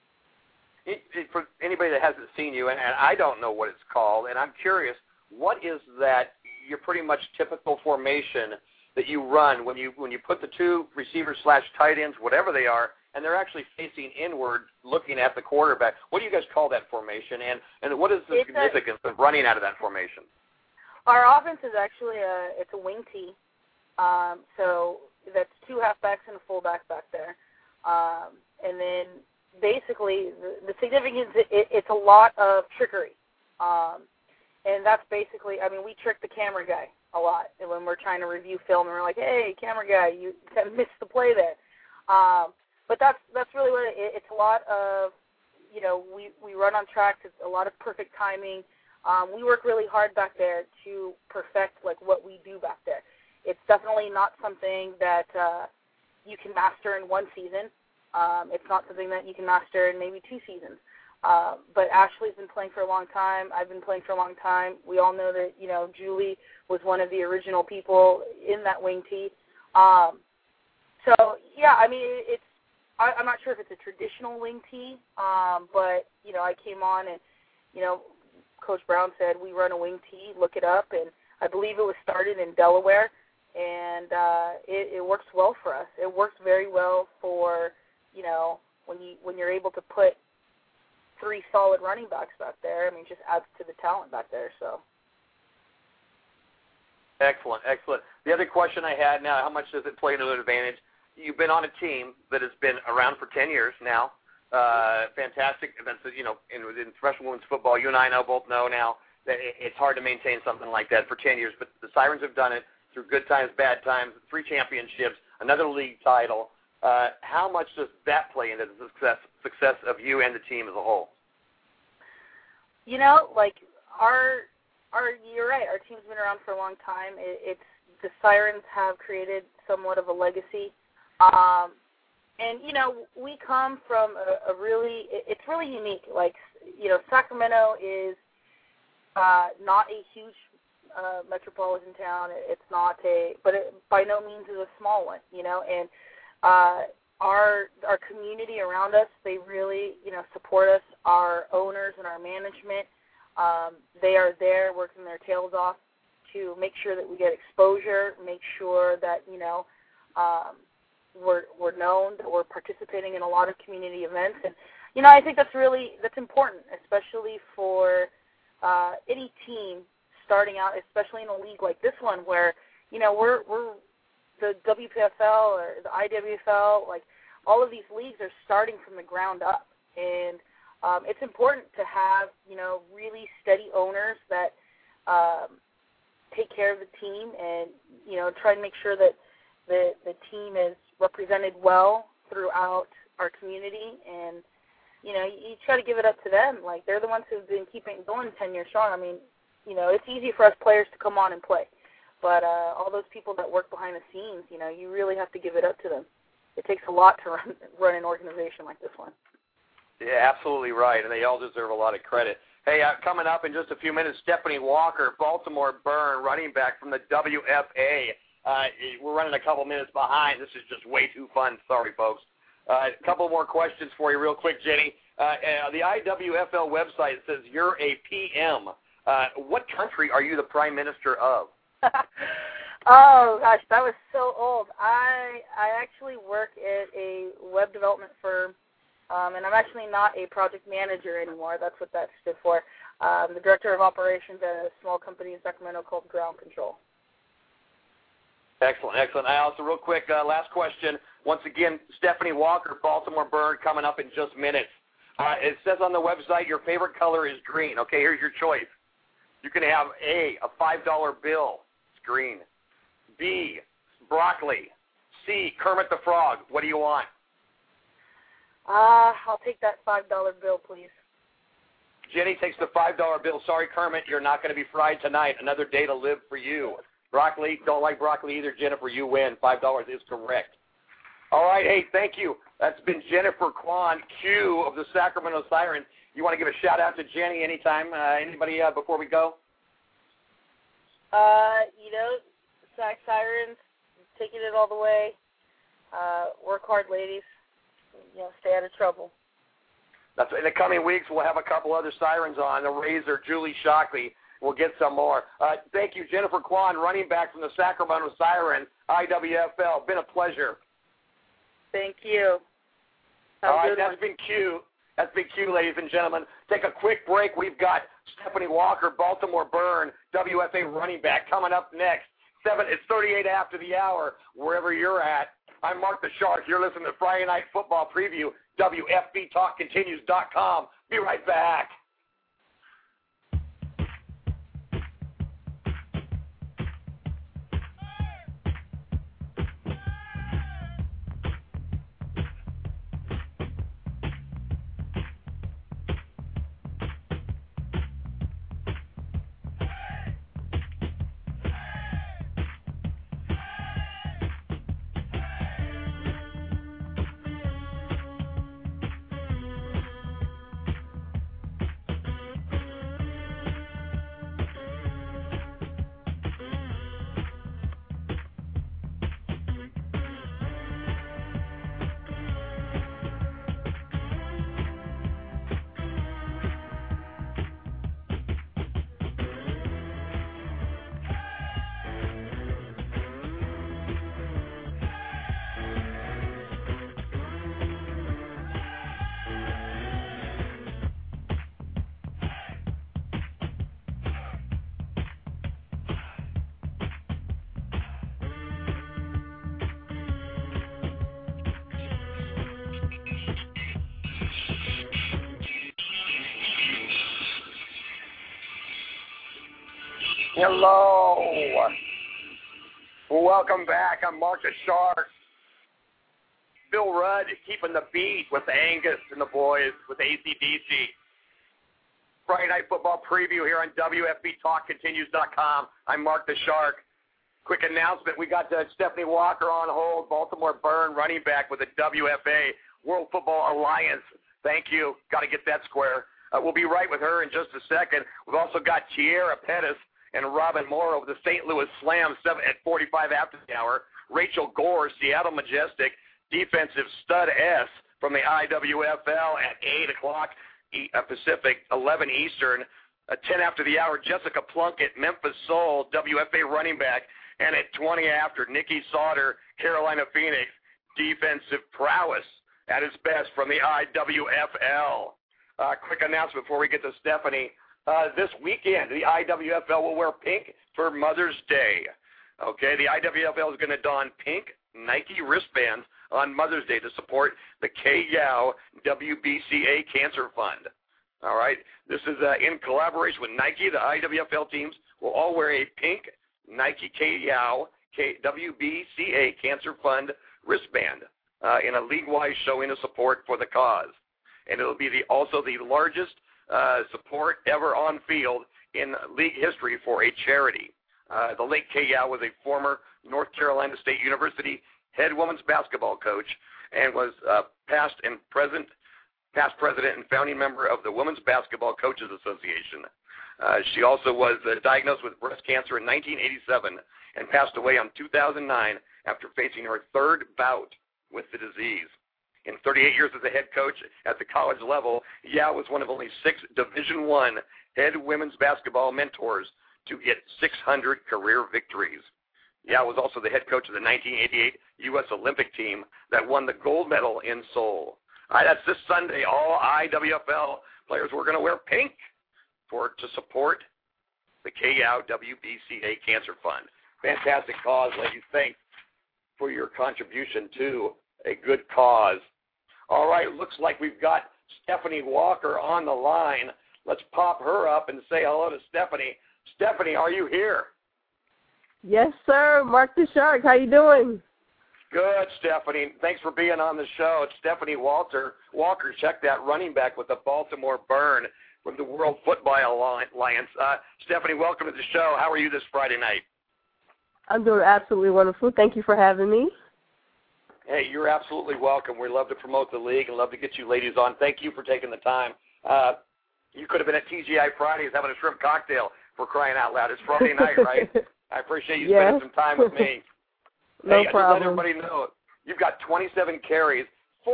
S2: For anybody that hasn't seen you, and I don't know what it's called, and I'm curious, what is that your pretty much typical formation that you run when you put the 2 receivers / tight ends, whatever they are, and they're actually facing inward looking at the quarterback? What do you guys call that formation, and what is the significance of running out of that formation?
S3: Our offense is actually it's a wing T. So that's 2 halfbacks and a fullback back there. And then basically the significance, it's a lot of trickery. And that's basically, we trick the camera guy a lot when we're trying to review film, and we're like, hey, camera guy, you kind of missed the play there. But that's really what it's a lot of, we run on tracks. It's a lot of perfect timing. We work really hard back there to perfect like what we do back there. It's definitely not something that you can master in 1 season. It's not something that you can master in maybe 2 seasons. But Ashley's been playing for a long time. I've been playing for a long time. We all know that, Julie was one of the original people in that wing T. So, yeah, I'm not sure if it's a traditional wing T, but, I came on and, Coach Brown said we run a wing T, look it up, and I believe it was started in Delaware, and it works well for us. It works very well for, when you're able to put 3 solid running backs back there. It just adds to the talent back there. So.
S2: Excellent. The other question I had now, how much does it play to an advantage? You've been on a team that has been around for 10 years now. Fantastic. That's, in professional women's football, you and I both know now that it's hard to maintain something like that for 10 years. But the Sirens have done it through good times, bad times, 3 championships, another league title. How much does that play into the success of you and the team as a whole?
S3: You know, like you're right. Our team's been around for a long time. The Sirens have created somewhat of a legacy, and you know, we come from it's really unique. Like, you know, Sacramento is not a huge metropolitan town. It's not but it by no means is a small one. You know, and our community around us, they really, you know, support us. Our owners and our management, they are there working their tails off to make sure that we get exposure, make sure that, you know, we're known, that we're participating in a lot of community events. And, you know, I think that's important, especially for any team starting out, especially in a league like this one where, you know, we're the WPFL or the IWFL, like all of these leagues are starting from the ground up. And it's important to have, you know, really steady owners that take care of the team and, you know, try and make sure that the team is represented well throughout our community. And, you know, you try to give it up to them. Like, they're the ones who've been keeping it going 10 years strong. I mean, you know, it's easy for us players to come on and play. But all those people that work behind the scenes, you know, you really have to give it up to them. It takes a lot to run an organization like this one.
S2: Yeah, absolutely right, and they all deserve a lot of credit. Hey, coming up in just a few minutes, Stephanie Walker, Baltimore Burn, running back from the WFA. We're running a couple minutes behind. This is just way too fun. Sorry, folks. A couple more questions for you real quick, Jenny. The IWFL website says you're a PM. What country are you the prime minister of?
S3: Oh, gosh, that was so old. I actually work at a web development firm, and I'm actually not a project manager anymore. That's what that stood for. The director of operations at a small company in Sacramento called Ground Control.
S2: Excellent, excellent. Also, real quick, last question. Once again, Stephanie Walker, Baltimore Burn, coming up in just minutes. It says on the website your favorite color is green. Okay, here's your choice. You can have A, a $5 bill. It's green. B, broccoli. C, Kermit the Frog. What do you want?
S3: I'll take that $5 bill, please.
S2: Jenny takes the $5 bill. Sorry, Kermit, you're not going to be fried tonight. Another day to live for you. Broccoli, don't like broccoli either, Jennifer. You win. $5 is correct. All right, hey, thank you. That's been Jennifer Kwan, Q of the Sacramento Sirens. You want to give a shout-out to Jenny anytime? Anybody before we go?
S3: You know, Sac Sirens, taking it all the way. Work hard, ladies. You know, stay out of trouble.
S2: That's in the coming weeks. We'll have a couple other Sirens on. The Razor, Julie Shockley. We'll get some more. Thank you, Jennifer Kwan, running back from the Sacramento Sirens, IWFL. Been a pleasure.
S3: Thank you.
S2: All right, that's been Q. That's been Q, ladies and gentlemen. Take a quick break. We've got Stephanie Walker, Baltimore Burn, WFA running back, coming up next. It's 38 after the hour, wherever you're at. I'm Mark the Shark. You're listening to Friday Night Football Preview, WFBTalkContinues.com. Be right back. Hello. Welcome back. I'm Mark the Shark. Bill Rudd keeping the beat with Angus and the boys with AC/DC. Friday Night Football preview here on WFBTalkContinues.com. I'm Mark the Shark. Quick announcement. We got Stephanie Walker on hold, Baltimore Burn running back with the WFA, World Football Alliance. Thank you. Got to get that square. We'll be right with her in just a second. We've also got Tierra Pettis and Robin Moore over the St. Louis Slam at 45 after the hour. Rachel Gore, Seattle Majestic, defensive stud S from the IWFL at 8 o'clock Pacific, 11 Eastern. 10 after the hour, Jessica Plunkett, Memphis Soul, WFA running back. And at 20 after, Nikki Sauter, Carolina Phoenix, defensive prowess at its best from the IWFL. Quick announcement before we get to Stephanie. This weekend, the IWFL will wear pink for Mother's Day. Okay, the IWFL is going to don pink Nike wristbands on Mother's Day to support the K-Yow WBCA Cancer Fund. All right, this is in collaboration with Nike. The IWFL teams will all wear a pink Nike K-Yow WBCA Cancer Fund wristband in a league-wide showing of support for the cause. And it will be also the largest support ever on field in league history for a charity. The late K-Yow was a former North Carolina State University head women's basketball coach and was past president and founding member of the Women's Basketball Coaches Association. She also was diagnosed with breast cancer in 1987 and passed away in 2009 after facing her third bout with the disease. In 38 years as a head coach at the college level, Yow was one of only 6 Division I head women's basketball mentors to get 600 career victories. Yow was also the head coach of the 1988 U.S. Olympic team that won the gold medal in Seoul. That's this Sunday. All IWFL players were going to wear pink to support the K-Yow WBCA Cancer Fund. Fantastic cause, ladies. Thanks for your contribution to a good cause. All right, looks like we've got Stephanie Walker on the line. Let's pop her up and say hello to Stephanie. Stephanie, are you here?
S4: Yes, sir. Mark the Shark. How you doing?
S2: Good, Stephanie. Thanks for being on the show. It's Stephanie Walker. Check that, running back with the Baltimore Burn from the World Football Alliance. Stephanie, welcome to the show. How are you this Friday night?
S4: I'm doing absolutely wonderful. Thank you for having me.
S2: Hey, you're absolutely welcome. We love to promote the league and love to get you ladies on. Thank you for taking the time. You could have been at TGI Fridays having a shrimp cocktail, for crying out loud. It's Friday night, right? I appreciate you spending some time with me.
S4: No
S2: hey,
S4: problem.
S2: Let everybody know, you've got 27 carries,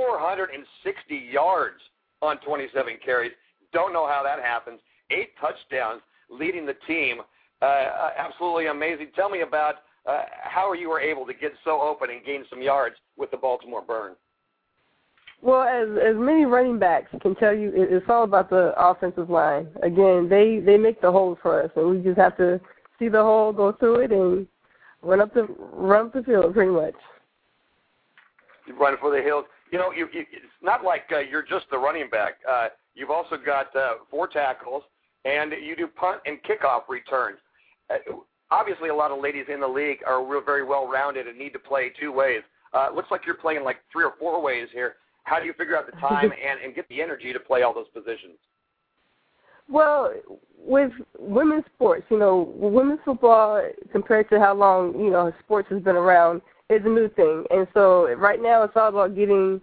S2: 460 yards on 27 carries. Don't know how that happens. 8 touchdowns, leading the team. Absolutely amazing. Tell me about how you were able to get so open and gain some yards with the Baltimore Burn.
S4: Well, as many running backs can tell you, it's all about the offensive line. Again, they make the holes for us, and we just have to see the hole, go through it, and run up the field pretty much.
S2: You run for the hills. You know, it's not like you're just the running back. You've also got 4 tackles, and you do punt and kickoff returns. Obviously, a lot of ladies in the league are very well-rounded and need to play 2 ways. Looks like you're playing like 3 or 4 ways here. How do you figure out the time and get the energy to play all those positions?
S4: Well, with women's sports, women's football, compared to how long, sports has been around, is a new thing. And so right now it's all about getting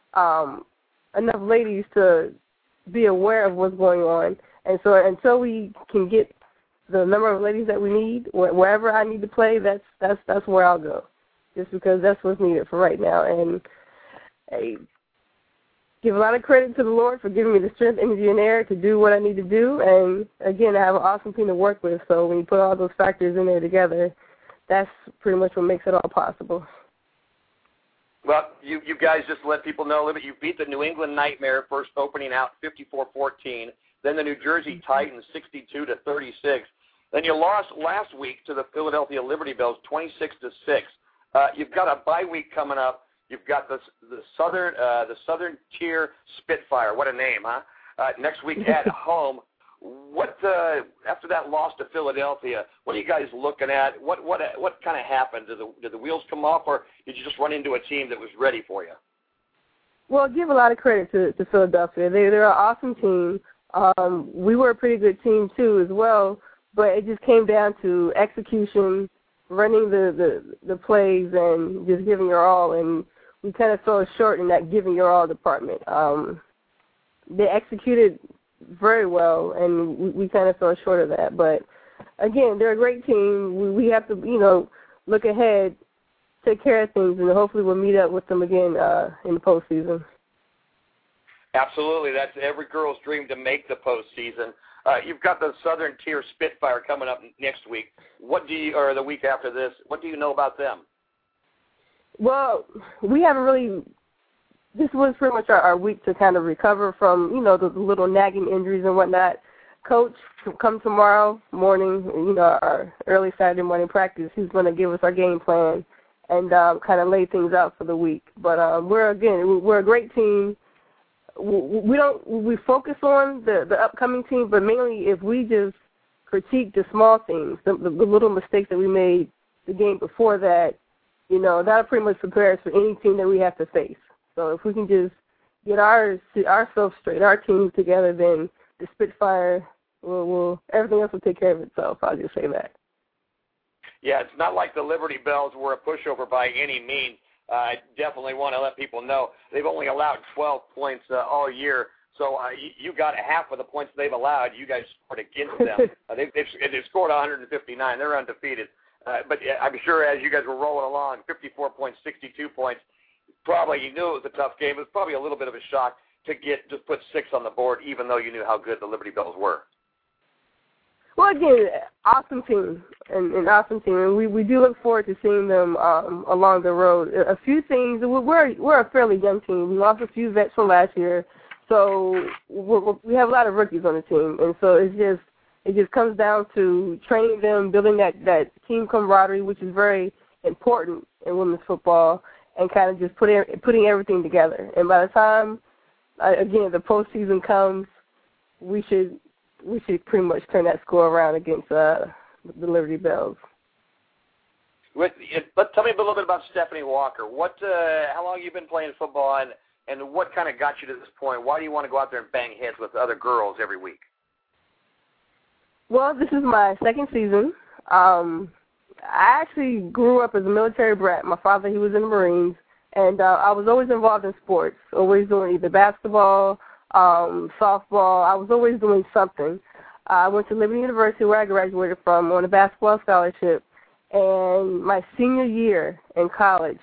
S4: enough ladies to be aware of what's going on. And so until we can get the number of ladies that we need, wherever I need to play, that's where I'll go, just because that's what's needed for right now. And I give a lot of credit to the Lord for giving me the strength, energy, and air to do what I need to do. And, again, I have an awesome team to work with. So when you put all those factors in there together, that's pretty much what makes it all possible.
S2: Well, you guys just let people know a little bit. You beat the New England Nightmare first opening out 54-14, then the New Jersey Titans 62-36. Then you lost last week to the Philadelphia Liberty Bells 26-6. You've got a bye week coming up. You've got the Southern Tier Spitfire. What a name, huh? Next week at home. After that loss to Philadelphia, what are you guys looking at? What kind of happened? Did the wheels come off, or did you just run into a team that was ready for you?
S4: Well, give a lot of credit to Philadelphia. They're an awesome team. We were a pretty good team too as well, but it just came down to execution, running the plays, and just giving your all. And we kind of fell short in that giving your all department. They executed very well, and we kind of fell short of that. But again, they're a great team. We have to, look ahead, take care of things, and hopefully we'll meet up with them again in the postseason.
S2: Absolutely. That's every girl's dream to make the postseason. You've got the Southern Tier Spitfire coming up next week. Or the week after this, what do you know about them?
S4: Well, we haven't really – this was pretty much our week to kind of recover from, the little nagging injuries and whatnot. Coach, come tomorrow morning, our early Saturday morning practice, he's going to give us our game plan and kind of lay things out for the week. But we're a great team. We focus on the upcoming team, but mainly if we just critique the small things, the little mistakes that we made the game before that, that'll pretty much prepare us for any team that we have to face. So if we can just get ourselves straight, our team together, then the Spitfire everything else will take care of itself. I'll just say that.
S2: Yeah, it's not like the Liberty Bells were a pushover by any means. I definitely want to let people know they've only allowed 12 points all year. So you got half of the points they've allowed. You guys scored against them. They've scored 159. They're undefeated. But I'm sure as you guys were rolling along, 54 points, 62 points, probably you knew it was a tough game. It was probably a little bit of a shock to just put 6 on the board, even though you knew how good the Liberty Bells were.
S4: Well, again, awesome team, and awesome team, and we do look forward to seeing them along the road. A few things, we're a fairly young team. We lost a few vets from last year, so we have a lot of rookies on the team, and so it just comes down to training them, building that team camaraderie, which is very important in women's football, and kind of just putting everything together. And by the time, again, the postseason comes, we should pretty much turn that score around against the Liberty Bells.
S2: But tell me a little bit about Stephanie Walker. How long have you been playing football, and what kind of got you to this point? Why do you want to go out there and bang heads with other girls every week?
S4: Well, this is my second season. I actually grew up as a military brat. My father, he was in the Marines, and I was always involved in sports, always doing either basketball, softball. I was always doing something. I went to Liberty University, where I graduated from, on a basketball scholarship. And my senior year in college,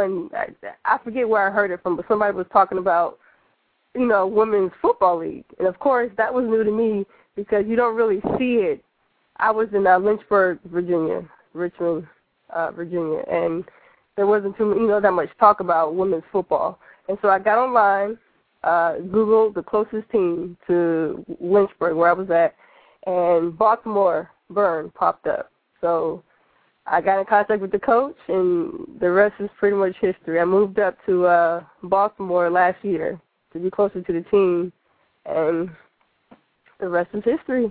S4: I forget where I heard it from, but somebody was talking about, women's football league. And, of course, that was new to me because you don't really see it. I was in Lynchburg, Richmond, Virginia, and there wasn't that much talk about women's football. And so I got online, Googled the closest team to Lynchburg, where I was at, and Baltimore Burn popped up. So I got in contact with the coach, and the rest is pretty much history. I moved up to Baltimore last year to be closer to the team, and the rest is history.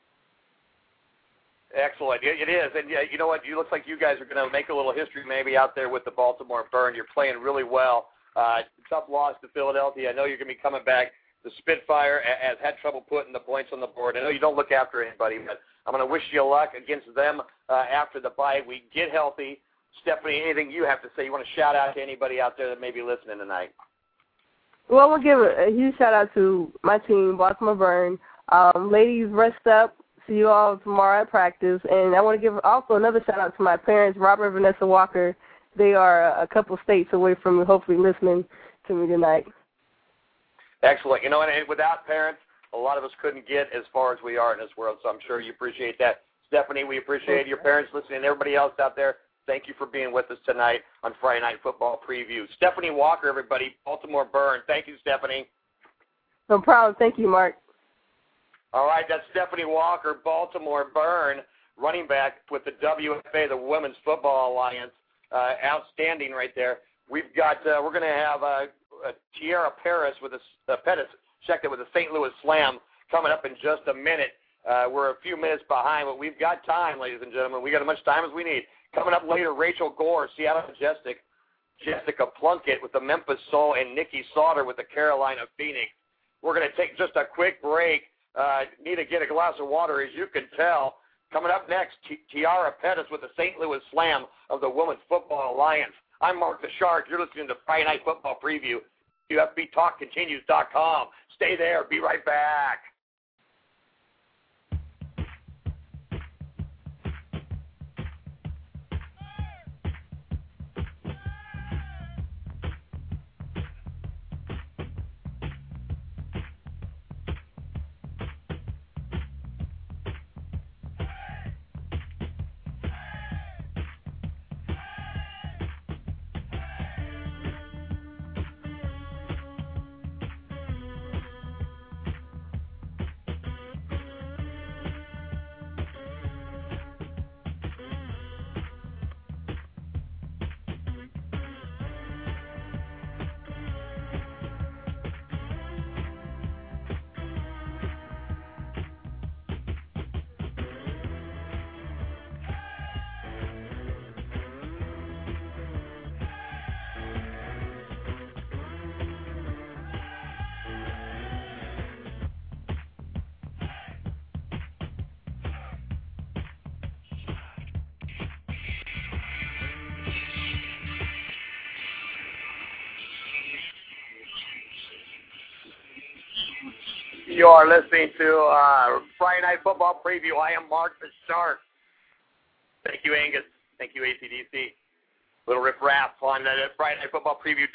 S2: Excellent. It is. And you know what? It looks like you guys are going to make a little history maybe out there with the Baltimore Burn. You're playing really well. Tough loss to Philadelphia. I know you're going to be coming back. The Spitfire has had trouble putting the points on the board. I know you don't look after anybody, but I'm going to wish you luck against them after the bye week. Get healthy. Stephanie, anything you have to say? You want to shout out to anybody out there that may be listening tonight?
S4: Well, I want to give a huge shout-out to my team, Baltimore Burn. Ladies, rest up. See you all tomorrow at practice. And I want to give also another shout-out to my parents, Robert and Vanessa Walker. They are a couple states away from me, hopefully listening to me tonight.
S2: Excellent. And without parents, a lot of us couldn't get as far as we are in this world, so I'm sure you appreciate that. Stephanie, we appreciate your parents listening, and everybody else out there. Thank you for being with us tonight on Friday Night Football Preview. Stephanie Walker, everybody, Baltimore Burn. Thank you, Stephanie.
S4: No problem. Thank you, Mark.
S2: All right, that's Stephanie Walker, Baltimore Burn, running back with the WFA, the Women's Football Alliance. Outstanding right there. We're going to have Tierra Pettis with a St. Louis Slam coming up in just a minute. We're a few minutes behind, but we've got time, ladies and gentlemen. We got as much time as we need. Coming up later, Rachel Gore, Seattle Majestic, Jessica Plunkett with the Memphis Soul, and Nikki Sauter with the Carolina Phoenix. We're going to take just a quick break. need to get a glass of water, as you can tell. Coming up next, Tiara Pettis with the St. Louis Slam of the Women's Football Alliance. I'm Mark the Shark. You're listening to Friday Night Football Preview. UFBTalkContinues.com. Stay there. Be right back. You are listening to Friday Night Football Preview. I am Mark the Shark. Thank you, Angus. Thank you, ACDC. Little riff-raff on Friday Night Football Preview,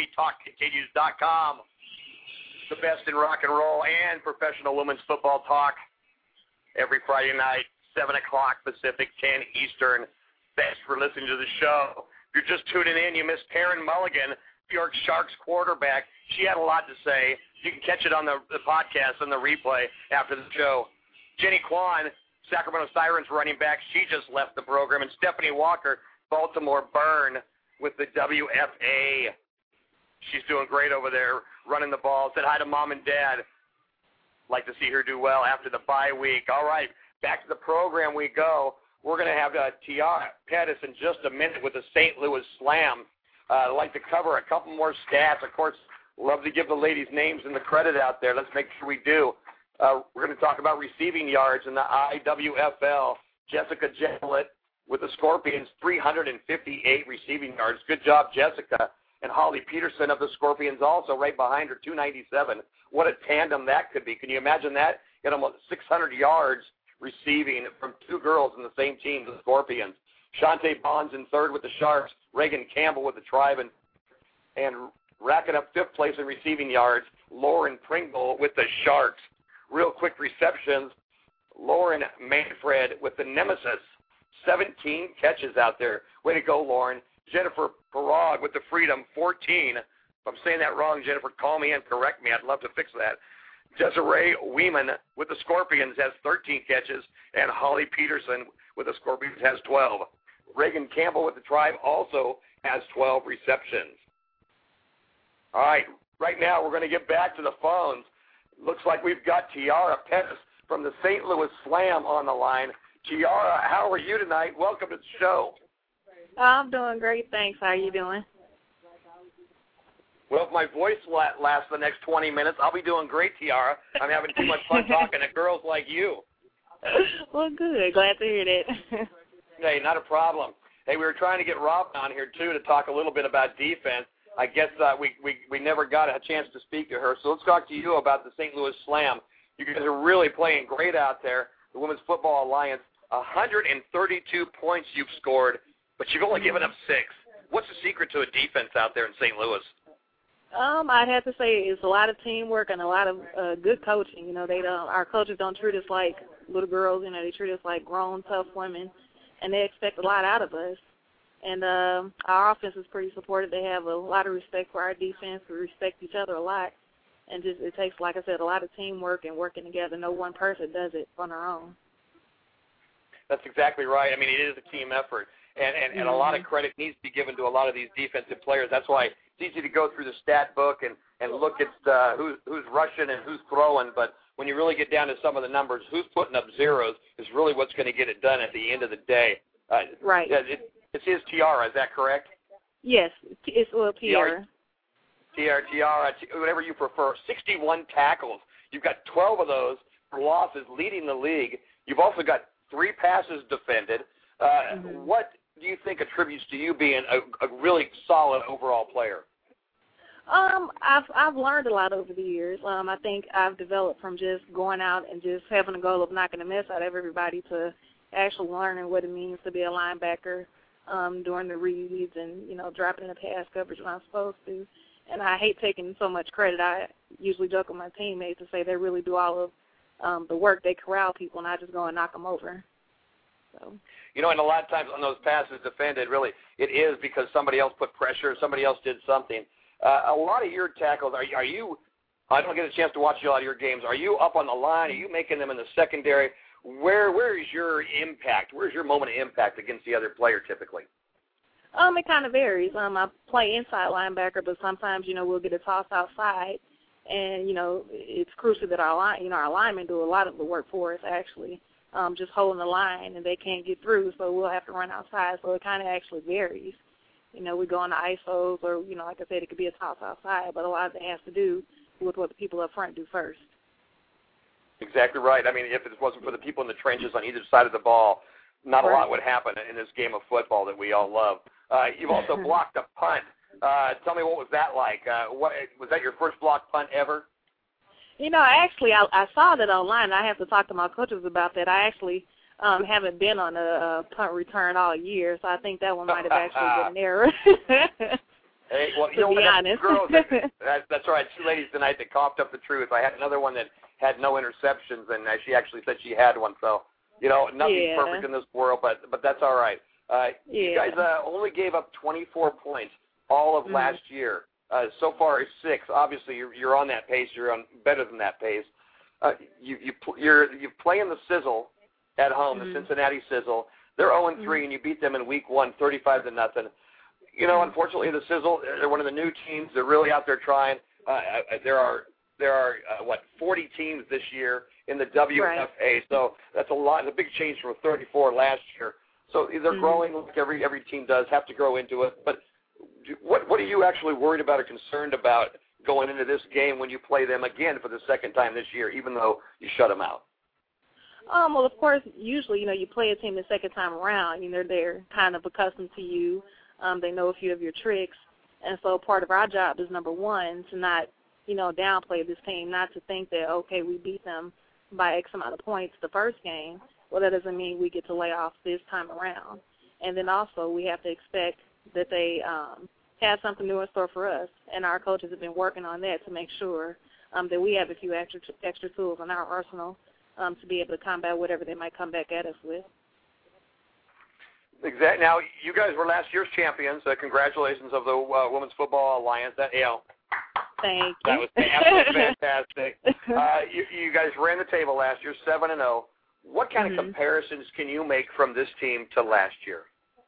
S2: WFBTalkContinues.com. The best in rock and roll and professional women's football talk every Friday night, 7 o'clock Pacific, 10 Eastern. Thanks for listening to the show. If you're just tuning in, you missed Karen Mulligan, New York Sharks quarterback. She had a lot to say. You can catch it on the podcast and the replay after the show. Jenny Kwan, Sacramento Sirens running back, she just left the program. And Stephanie Walker, Baltimore Burn with the WFA. She's doing great over there, running the ball. Said hi to Mom and Dad. Like to see her do well after the bye week. All right, back to the program we go. We're going to have Tiara Pettis in just a minute with the St. Louis Slam. I'd like to cover a couple more stats. Of course, love to give the ladies' names and the credit out there. Let's make sure we do. We're going to talk about receiving yards in the IWFL. Jessica Jellett with the Scorpions, 358 receiving yards. Good job, Jessica. And Holly Peterson of the Scorpions also right behind her, 297. What a tandem that could be. Can you imagine that? Get almost 600 yards receiving from two girls in the same team, the Scorpions. Shantae Bonds in third with the Sharks. Reagan Campbell with the Tribe. And racking up fifth place in receiving yards, Lauren Pringle with the Sharks. Real quick receptions, Lauren Manfred with the Nemesis. 17 catches out there. Way to go, Lauren. Jennifer Parag with the Freedom, 14. If I'm saying that wrong, Jennifer, call me and correct me. I'd love to fix that. Desiree Weeman with the Scorpions has 13 catches, and Holly Peterson with the Scorpions has 12. Reagan Campbell with the Tribe also has 12 receptions. All right, right now we're going to get back to the phones. Looks like we've got Tiara Pettis from the St. Louis Slam on the line. Tiara, how are you tonight? Welcome to the show.
S5: I'm doing great, thanks. How are you doing?
S2: Well, if my voice lasts the next 20 minutes, I'll be doing great, Tiara. I'm having too much fun talking to girls like you.
S5: Well, good. Glad to hear that.
S2: Hey, not a problem. Hey, we were trying to get Robin on here, too, to talk a little bit about defense. I guess we never got a chance to speak to her. So let's talk to you about the St. Louis Slam. You guys are really playing great out there. The Women's Football Alliance, 132 points you've scored, but you've only given up 6. What's the secret to a defense out there in St. Louis?
S5: I'd have to say it's a lot of teamwork and a lot of good coaching. You know, our coaches don't treat us like little girls. You know, they treat us like grown, tough women, and they expect a lot out of us. And our offense is pretty supportive. They have a lot of respect for our defense. We respect each other a lot. And just it takes, like I said, a lot of teamwork and working together. No one person does it on their own.
S2: That's exactly right. I mean, it is a team effort. And a lot of credit needs to be given to a lot of these defensive players. That's why it's easy to go through the stat book and look at who's rushing and who's throwing. But when you really get down to some of the numbers, who's putting up zeros is really what's going to get it done at the end of the day.
S5: Right.
S2: It is Tiara, is that correct?
S5: Yes, it's Tiara.
S2: Tiara, whatever you prefer. 61 tackles. You've got 12 of those losses, leading the league. You've also got 3 passes defended. What do you think attributes to you being a really solid overall player?
S5: I've learned a lot over the years. I think I've developed from just going out and just having a goal of knocking the mess out of everybody to actually learning what it means to be a linebacker during the reads and, dropping in the pass coverage when I'm supposed to. And I hate taking so much credit. I usually joke with my teammates and say they really do all of the work. They corral people, and I just go and knock them over. So. And a lot of times on those passes defended, really, it is because somebody else put pressure, somebody else did something. A lot of your tackles, are you – I don't get a chance to watch a lot of your games. Are you up on the line? Are you making them in the secondary? Where is your impact? Where's your moment of impact against the other player typically? It kind of varies. I play inside linebacker, but sometimes, we'll get a toss outside. And, it's crucial that our linemen do a lot of the work for us, actually, just holding the line, and they can't get through, so we'll have to run outside. So it kind of actually varies. We go into ISOs or, like I said, it could be a toss outside, but a lot of it has to do with what the people up front do first.
S2: Exactly right. I mean, if it wasn't for the people in the trenches on either side of the ball, not a lot would happen in this game of football that we all love. You've also blocked a punt. Tell me, what was that like? Was that your first blocked punt ever?
S5: Actually, I saw that online. I have to talk to my coaches about that. I actually haven't been on a punt return all year, so I think that one might have actually been an error.
S2: Hey, well,
S5: to be honest.
S2: Girls, that's right. 2 ladies tonight that coughed up the truth. I had another one that had no interceptions, and she actually said she had one. So, nothing's perfect in this world, but that's all right. You guys only gave up 24 points all of last year. So far, it's 6. Obviously, you're on that pace. You're on better than that pace. You play in the Sizzle at home, the Cincinnati Sizzle. They're 0-3, and you beat them in Week 1, 35-0. Unfortunately, the Sizzle, they're one of the new teams. They're really out there trying. There are 40 teams this year in the WFA, right. So that's a lot. It's a big change from 34 last year. So they're growing like every team does, have to grow into it. But what are you actually worried about or concerned about going into this game when you play them again for the second time this year, even though you shut them out?
S5: Well, of course, usually, you play a team the second time around. They're kind of accustomed to you. They know a few of your tricks. And so part of our job is, number one, to not, downplay this team, not to think that, okay, we beat them by X amount of points the first game. Well, that doesn't mean we get to lay off this time around. And then also we have to expect that they have something new in store for us. And our coaches have been working on that to make sure that we have a few extra tools in our arsenal to be able to combat whatever they might come back at us with.
S2: Exactly. Now, you guys were last year's champions. Congratulations of the Women's Football Alliance.
S5: Thank you.
S2: That was absolutely fantastic. You guys ran the table last year, 7-0. What kind of comparisons can you make from this team to last year?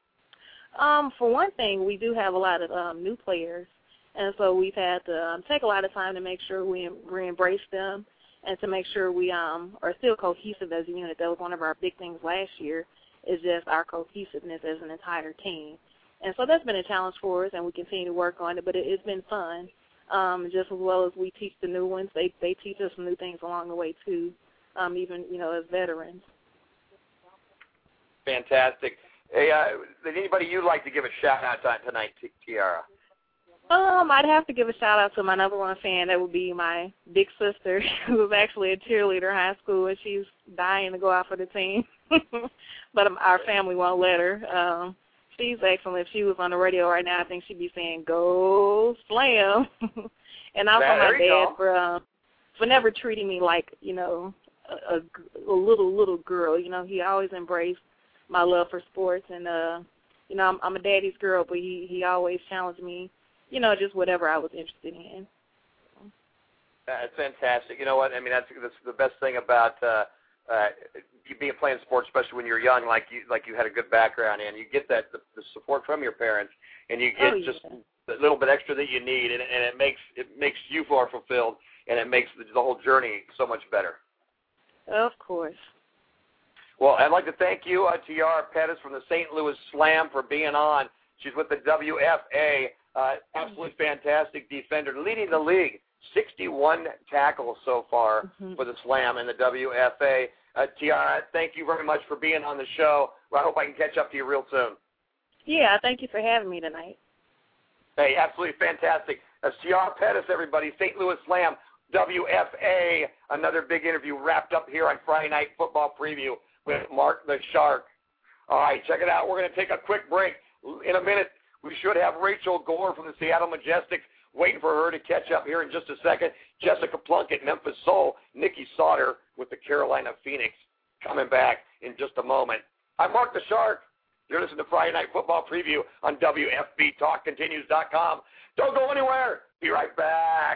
S5: For one thing, we do have a lot of new players, and so we've had to take a lot of time to make sure we embrace them and to make sure we are still cohesive as a unit. That was one of our big things last year, is just our cohesiveness as an entire team. And so that's been a challenge for us, and we continue to work on it, but it's been fun. Just as well as we teach the new ones, they teach us some new things along the way, too, even, as veterans.
S2: Fantastic. Hey, anybody you'd like to give a shout-out to tonight, Tiara?
S5: I'd have to give a shout-out to my number one fan. That would be my big sister, who was actually a cheerleader in high school, and she's dying to go out for the team. But our family won't let her. She's excellent. If she was on the radio right now, I think she'd be saying, "Go Slam." And also my dad for never treating me like, a little girl. He always embraced my love for sports. And, I'm a daddy's girl, but he always challenged me, just whatever I was interested in.
S2: That's fantastic. You know what? I mean, that's the best thing about you being playing sports, especially when you're young, like you had a good background in. You get the support from your parents, and you get just a little bit extra that you need, and it makes you more fulfilled, and it makes the whole journey so much better.
S5: Of course.
S2: Well, I'd like to thank you, Tiara Pettis from the St. Louis Slam, for being on. She's with the WFA, absolutely fantastic defender, leading the league 61 tackles so far for the Slam and the WFA. Tiara, thank you very much for being on the show. Well, I hope I can catch up to you real soon.
S5: Yeah, thank you for having me tonight.
S2: Hey, absolutely fantastic. Tiara Pettis, everybody, St. Louis Slam, WFA, another big interview wrapped up here on Friday Night Football Preview with Mark the Shark. All right, check it out. We're going to take a quick break. In a minute, we should have Rachel Gore from the Seattle Majestics waiting for her to catch up here in just a second. Jessica Plunkett, Memphis Soul, Nikki Sauter with the Carolina Phoenix coming back in just a moment. I'm Mark the Shark. You're listening to Friday Night Football Preview on WFBTalkContinues.com. Don't go anywhere. Be right back.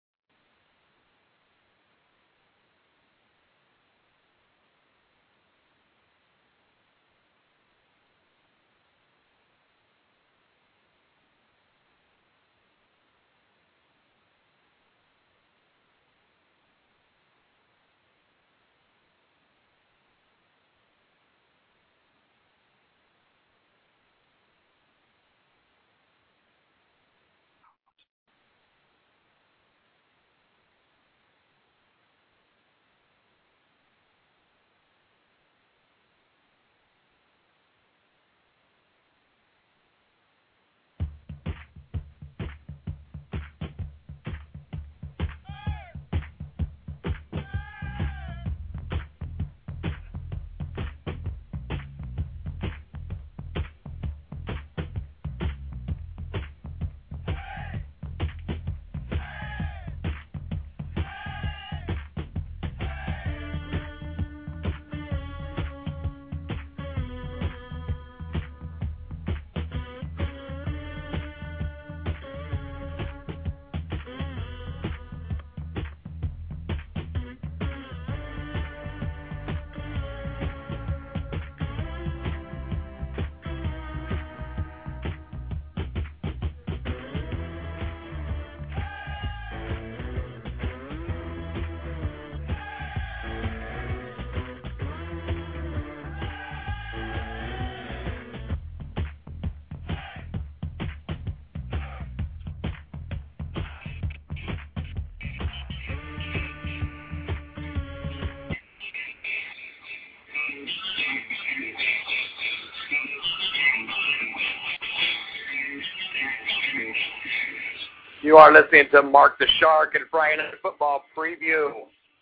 S2: You are listening to Mark the Shark and Friday Night Football Preview.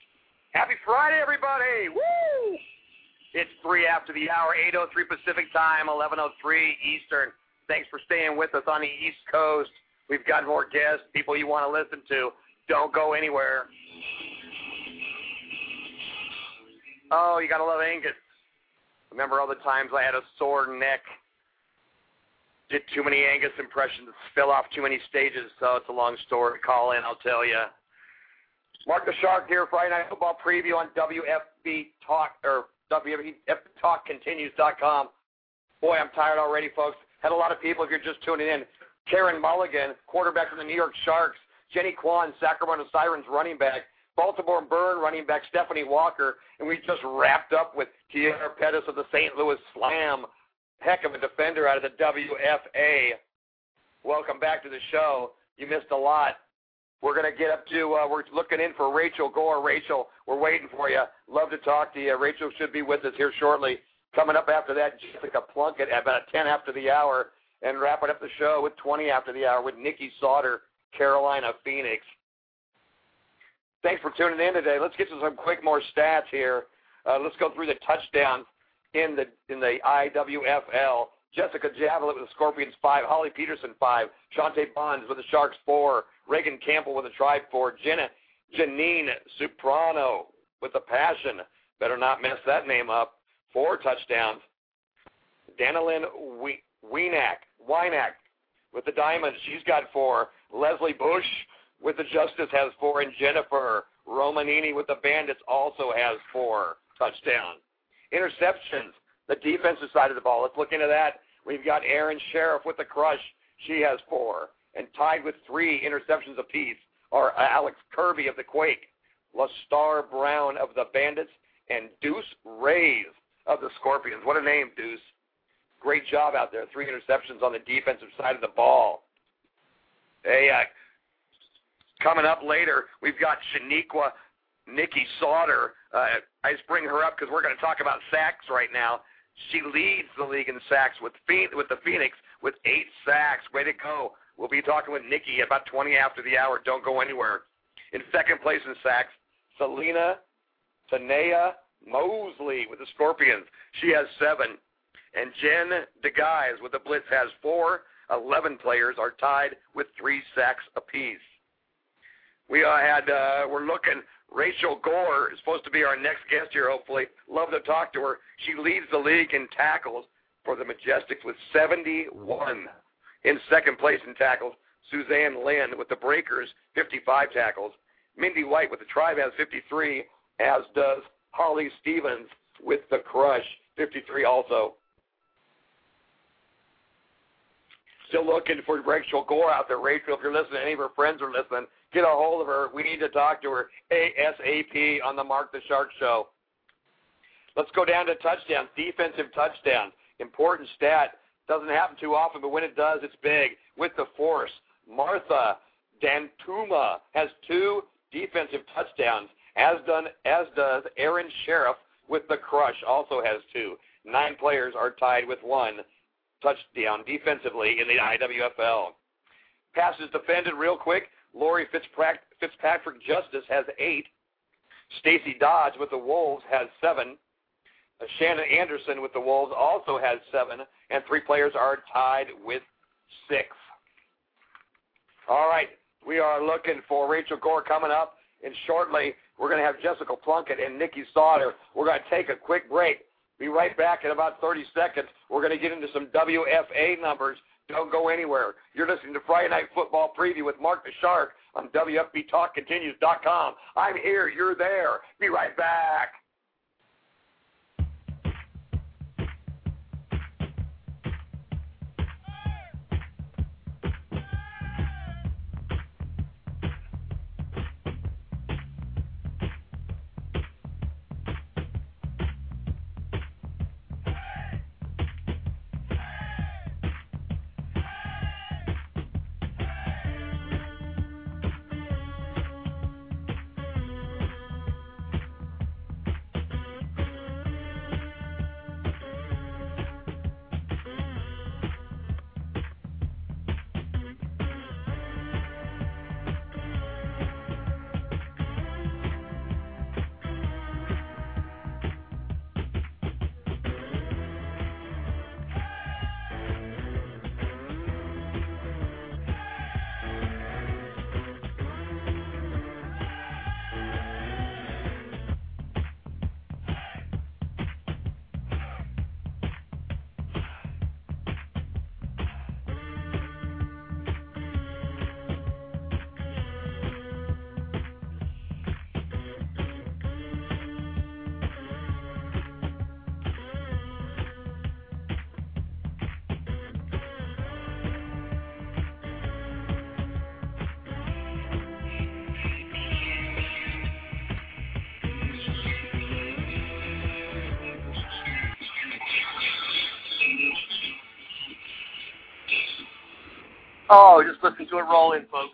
S2: Happy Friday, everybody! Woo! It's 3 after the hour, 8:03 Pacific Time, 11:03 Eastern. Thanks for staying with us on the East Coast. We've got more guests, people you want to listen to. Don't go anywhere. Oh, you got to love Angus. Remember all the times I had a sore neck, did too many Angus impressions, fell off too many stages, so it's a long story. Call in, I'll tell you. Mark the Shark here, Friday Night Football Preview on WFBTalkContinues.com. Boy, I'm tired already, folks. Had a lot of people, if you're just tuning in. Karen Mulligan, quarterback from the New York Sharks. Jenny Kwan, Sacramento Sirens running back. Baltimore Burn running back Stephanie Walker. And we just wrapped up with Tiara Pettis of the St. Louis Slam. Heck of a defender out of the WFA. Welcome back to the show. You missed a lot. We're going to get up to, we're looking in for Rachel Gore. Rachel, we're waiting for you. Love to talk to you. Rachel should be with us here shortly. Coming up after that, Jessica Plunkett at about 10 after the hour. And wrapping up the show with 20 after the hour with Nikki Sauter, Carolina Phoenix. Thanks for tuning in today. Let's get to some quick more stats here. Let's go through the touchdowns in the IWFL. Jessica Javelin with the Scorpions 5, Holly Peterson 5, Shantae Bonds with the Sharks 4, Reagan Campbell with the Tribe 4, Janine Soprano with the Passion, better not mess that name up, 4 touchdowns. Danilyn Wynack with the Diamonds, she's got 4. Leslie Bush with the Justice has 4, and Jennifer Romanini with the Bandits also has 4 touchdowns. Interceptions, the defensive side of the ball. Let's look into that. We've got Erin Sheriff with the Crush. She has 4. And tied with 3 interceptions apiece are Alex Kirby of the Quake, LaStar Brown of the Bandits, and Deuce Reyes of the Scorpions. What a name, Deuce. Great job out there. 3 interceptions on the defensive side of the ball. Hey, Coming up later, we've got Shaniqua Nikki Sauter. I just bring her up because we're going to talk about sacks right now. She leads the league in sacks with the Phoenix with 8 sacks. Way to go. We'll be talking with Nikki about 20 after the hour. Don't go anywhere. In second place in sacks, Selena Tanea Mosley with the Scorpions. She has 7. And Jen DeGuys with the Blitz has 4. 11 players are tied with 3 sacks apiece. We're looking. Rachel Gore is supposed to be our next guest here, hopefully. Love to talk to her. She leads the league in tackles for the Majestics with 71. In second place in tackles, Suzanne Lynn with the Breakers, 55 tackles. Mindy White with the Tribe has 53, as does Holly Stevens with the Crush, 53 also. Still looking for Rachel Gore out there. Rachel, if you're listening, any of her friends are listening, get a hold of her. We need to talk to her ASAP on the Mark the Shark Show. Let's go down to touchdowns, defensive touchdowns. Important stat. Doesn't happen too often, but when it does, it's big. With the force, Martha Dantuma has 2 defensive touchdowns, as does Aaron Sheriff with the Crush, also has 2. 9 players are tied with 1 touchdown defensively in the IWFL. Passes defended real quick. Lori Fitzpatrick Justice has 8. Stacy Dodge with the Wolves has 7. Shannon Anderson with the Wolves also has 7. And 3 players are tied with 6. All right. We are looking for Rachel Gore coming up. And shortly, we're going to have Jessica Plunkett and Nikki Sauter. We're going to take a quick break. Be right back in about 30 seconds. We're going to get into some WFA numbers. Don't go anywhere. You're listening to Friday Night Football Preview with Mark the Shark on WFBTalkContinues.com. I'm here. You're there. Be right back. Oh, just listen to it roll in, folks.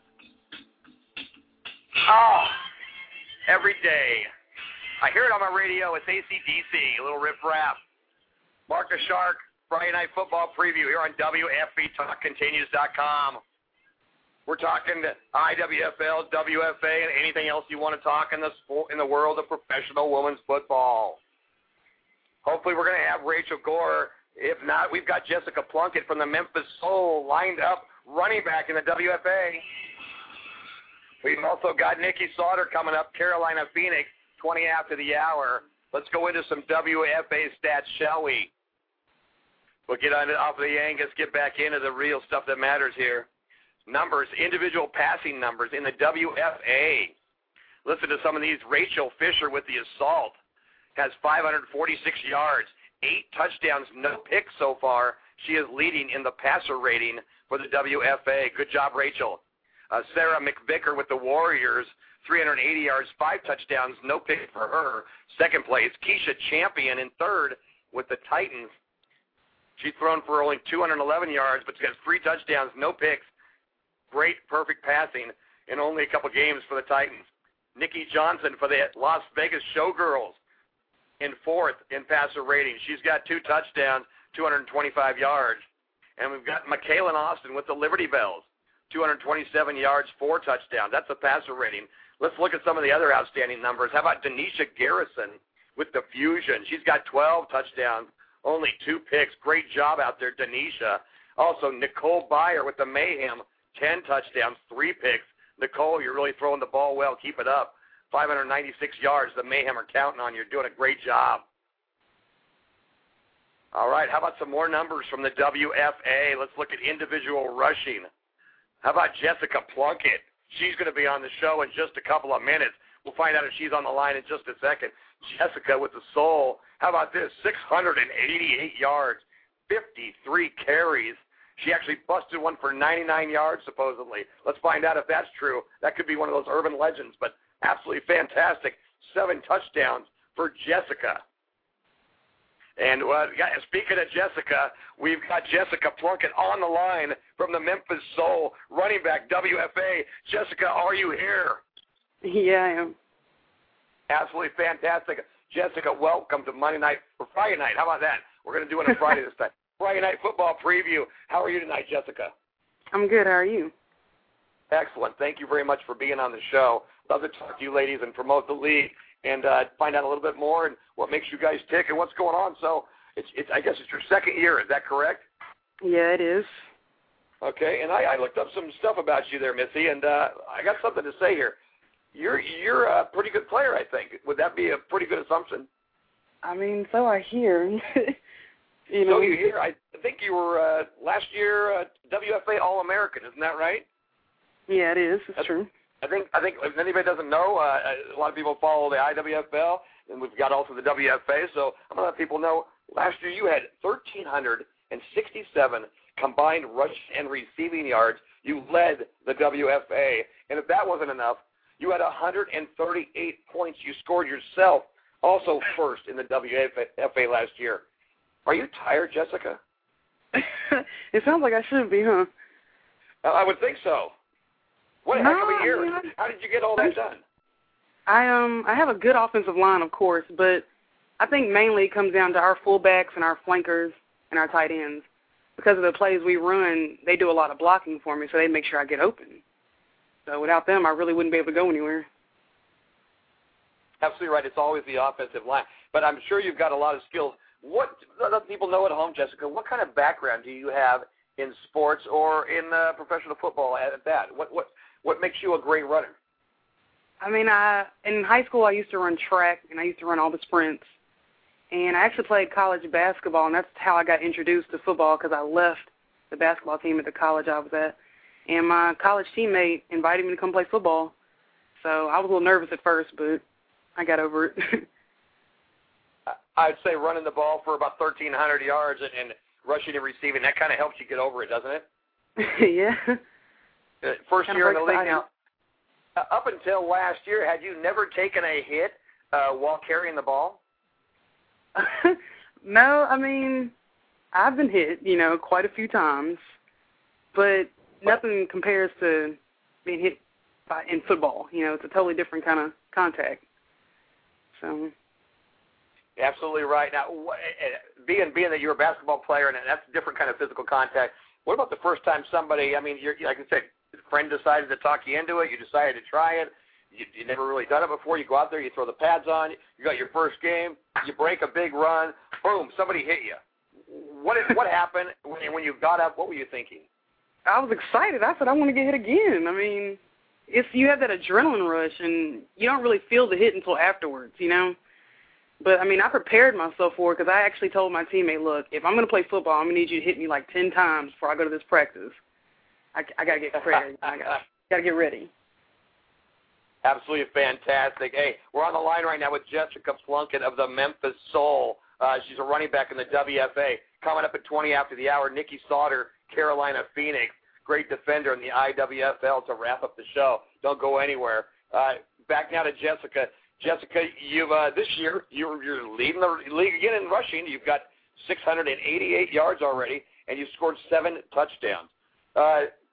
S2: Every day. I hear it on my radio. It's AC/DC, a little riff-raff. Mark the Shark, Friday Night Football Preview here on WFBTalkContinues.com. We're talking to IWFL, WFA, and anything else you want to talk in the world of professional women's football. Hopefully we're going to have Rachel Gore. If not, we've got Jessica Plunkett from the Memphis Soul lined up, running back in the WFA. We've also got Nikki Sauter coming up, Carolina Phoenix, 20 after the hour. Let's go into some WFA stats, shall we? We'll get off of the Angus, get back into the real stuff that matters here. Numbers, individual passing numbers in the WFA. Listen to some of these. Rachel Fisher with the Assault has 546 yards, 8 touchdowns, no picks so far. She is leading in the passer rating for the WFA. Good job, Rachel. Sarah McVicker with the Warriors, 380 yards, 5 touchdowns, no pick for her. Second place, Keisha Champion in third with the Titans. She's thrown for only 211 yards, but she's got 3 touchdowns, no picks. Great, perfect passing. in only a couple games for the Titans. Nikki Johnson for the Las Vegas Showgirls in 4th in passer rating. She's got 2 touchdowns, 225 yards. And we've got Michaela Austin with the Liberty Bells, 227 yards, 4 touchdowns. That's a passer rating. Let's look at some of the other outstanding numbers. How about Denisha Garrison with the Fusion? She's got 12 touchdowns, only 2 picks. Great job out there, Denisha. Also, Nicole Byer with the Mayhem, 10 touchdowns, 3 picks. Nicole, you're really throwing the ball well. Keep it up. 596 yards. The Mayhem are counting on you. You're doing a great job. All right, how about some more numbers from the WFA? Let's look at individual rushing. How about Jessica Plunkett? She's going to be on the show in just a couple of minutes. We'll find out if she's on the line in just a second. Jessica with the soul. How about this? 688 yards, 53 carries. She actually busted one for 99 yards, supposedly. Let's find out if that's true. That could be one of those urban legends, but absolutely fantastic. 7 touchdowns for Jessica. And speaking of Jessica, we've got Jessica Plunkett on the line from the Memphis Soul, running back, WFA. Jessica, are you here?
S6: Yeah, I am.
S2: Absolutely fantastic. Jessica, welcome to Monday night or Friday night. How about that? We're going to do it on Friday this time. Friday night football preview. How are you tonight, Jessica?
S6: I'm good. How are you?
S2: Excellent. Thank you very much for being on the show. Love to talk to you ladies and promote the league and find out a little bit more and what makes you guys tick and what's going on. So I guess it's your 2nd year. Is that correct?
S6: Yeah, it is.
S2: Okay, and I looked up some stuff about you there, Missy, and I got something to say here. You're a pretty good player, I think. Would that be a pretty good assumption?
S6: I mean, so I hear.
S2: You know, so you hear. I think you were last year WFA All-American. Isn't that right?
S6: Yeah, it is. It's true.
S2: I think if anybody doesn't know, a lot of people follow the IWFL, and we've got also the WFA. So I'm going to let people know. Last year you had 1,367 combined rush and receiving yards. You led the WFA, and if that wasn't enough, you had 138 points. You scored yourself, also first in the WFA last year. Are you tired, Jessica?
S6: It sounds like I should be, huh?
S2: I would think so. What a heck of a year. How did you get all that done?
S6: I have a good offensive line, of course, but I think mainly it comes down to our fullbacks and our flankers and our tight ends. Because of the plays we run, they do a lot of blocking for me, so they make sure I get open. So without them, I really wouldn't be able to go anywhere.
S2: Absolutely right. It's always the offensive line. But I'm sure you've got a lot of skills. What let people know at home, Jessica, what kind of background do you have in sports or in professional football at that? What makes you a great runner?
S6: I mean, in high school I used to run track, and I used to run all the sprints. And I actually played college basketball, and that's how I got introduced to football because I left the basketball team at the college I was at. And my college teammate invited me to come play football. So I was a little nervous at first, but I got over it.
S2: I'd say running the ball for about 1,300 yards and rushing and receiving, that kind of helps you get over it, doesn't it?
S6: Yeah.
S2: First year in the league now. Up until last year, had you never taken a hit while carrying the ball?
S6: No, I mean, I've been hit, quite a few times, but nothing compares to being hit in football. It's a totally different kind of contact. So.
S2: Absolutely right. Now, being that you're a basketball player and that's a different kind of physical contact, what about the first time somebody, like I said, a friend decided to talk you into it, you decided to try it, you never really done it before, you go out there, you throw the pads on, you got your first game, you break a big run, boom, somebody hit you. What happened when you got up? What were you thinking?
S6: I was excited. I said, I want to get hit again. I mean, you have that adrenaline rush, and you don't really feel the hit until afterwards, But, I prepared myself for it because I actually told my teammate, look, if I'm going to play football, I'm going to need you to hit me like 10 times before I go to this practice. I got to get prepared. I got to get ready.
S2: Absolutely fantastic. Hey, we're on the line right now with Jessica Plunkett of the Memphis Soul. She's a running back in the WFA. Coming up at 20 after the hour, Nikki Sauter, Carolina Phoenix. Great defender in the IWFL to wrap up the show. Don't go anywhere. Back now to Jessica. Jessica, you've this year you're leading the league again in rushing. You've got 688 yards already, and you scored 7 touchdowns.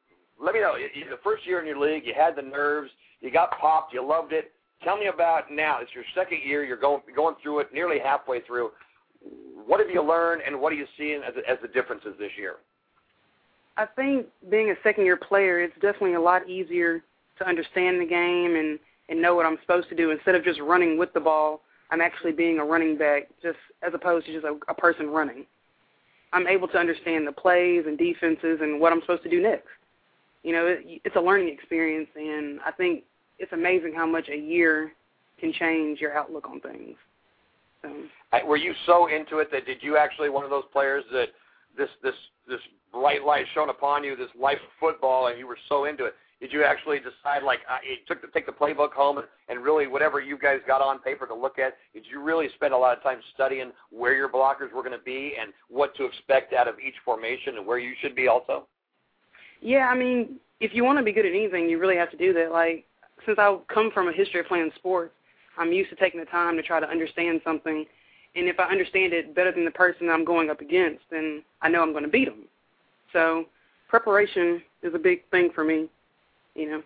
S2: let me know. The first year in your league, you had the nerves, you got popped, you loved it. Tell me about now. It's your second year. You're going through it, nearly halfway through. What have you learned, and what are you seeing as the differences this year?
S6: I think being a second-year player, it's definitely a lot easier to understand the game and know what I'm supposed to do. Instead of just running with the ball, I'm actually being a running back, just as opposed to just a person running. I'm able to understand the plays and defenses and what I'm supposed to do next. You know, it's a learning experience, and I think it's amazing how much a year can change your outlook on things. So.
S2: Were you so into it that did you actually one of those players that this bright light shone upon you, this life of football, and you were so into it? Did you actually decide, like, take the playbook home and really whatever you guys got on paper to look at, did you really spend a lot of time studying where your blockers were going to be and what to expect out of each formation and where you should be also?
S6: Yeah, I mean, if you want to be good at anything, you really have to do that. Like, since I come from a history of playing sports, I'm used to taking the time to try to understand something. And if I understand it better than the person I'm going up against, then I know I'm going to beat them. So preparation is a big thing for me, you know.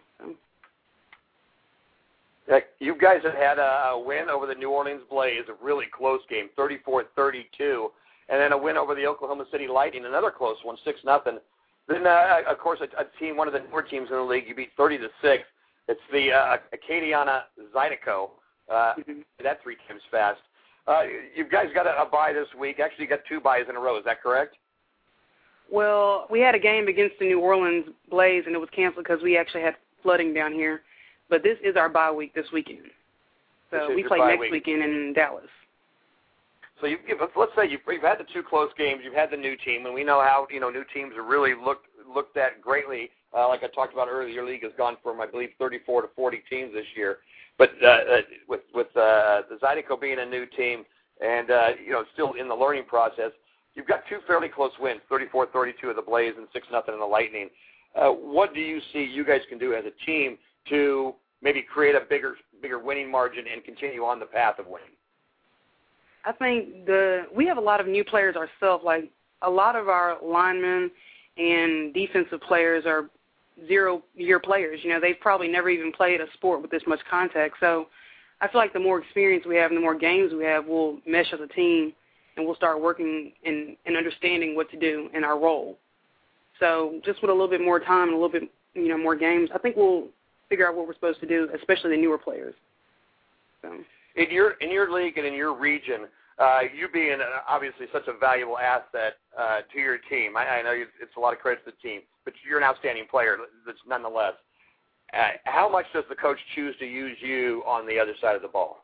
S6: So.
S2: You guys have had a win over the New Orleans Blaze, a really close game, 34-32, and then a win over the Oklahoma City Lightning, another close one, 6-0. Then, of course, a team, one of the newer teams in the league, you beat 30-6. It's the Acadiana Zydeco. That's 3 times fast. You guys got a bye this week. Actually, you got 2 byes in a row. Is that correct?
S6: Well, we had a game against the New Orleans Blaze, and it was canceled because we actually had flooding down here. But this is our bye week this weekend. So we play next weekend in Dallas.
S2: So let's say you've had the 2 close games. You've had the new team, and we know how new teams are really looked at greatly. Like I talked about earlier, your league has gone from, I believe, 34 to 40 teams this year. But with the Zydeco being a new team and still in the learning process, you've got 2 fairly close wins, 34-32 of the Blaze and 6-0 in the Lightning. What do you see you guys can do as a team to maybe create a bigger winning margin and continue on the path of winning?
S6: I think we have a lot of new players ourselves. Like, a lot of our linemen and defensive players are 0-year players. You know, they've probably never even played a sport with this much contact. So I feel like the more experience we have and the more games we have, we'll mesh as a team and we'll start working and understanding what to do in our role. So just with a little bit more time and a little bit, more games, I think we'll figure out what we're supposed to do, especially the newer players. So. In
S2: your league and in your region, you being obviously such a valuable asset to your team, I know it's a lot of credit to the team, but you're an outstanding player nonetheless. How much does the coach choose to use you on the other side of the ball?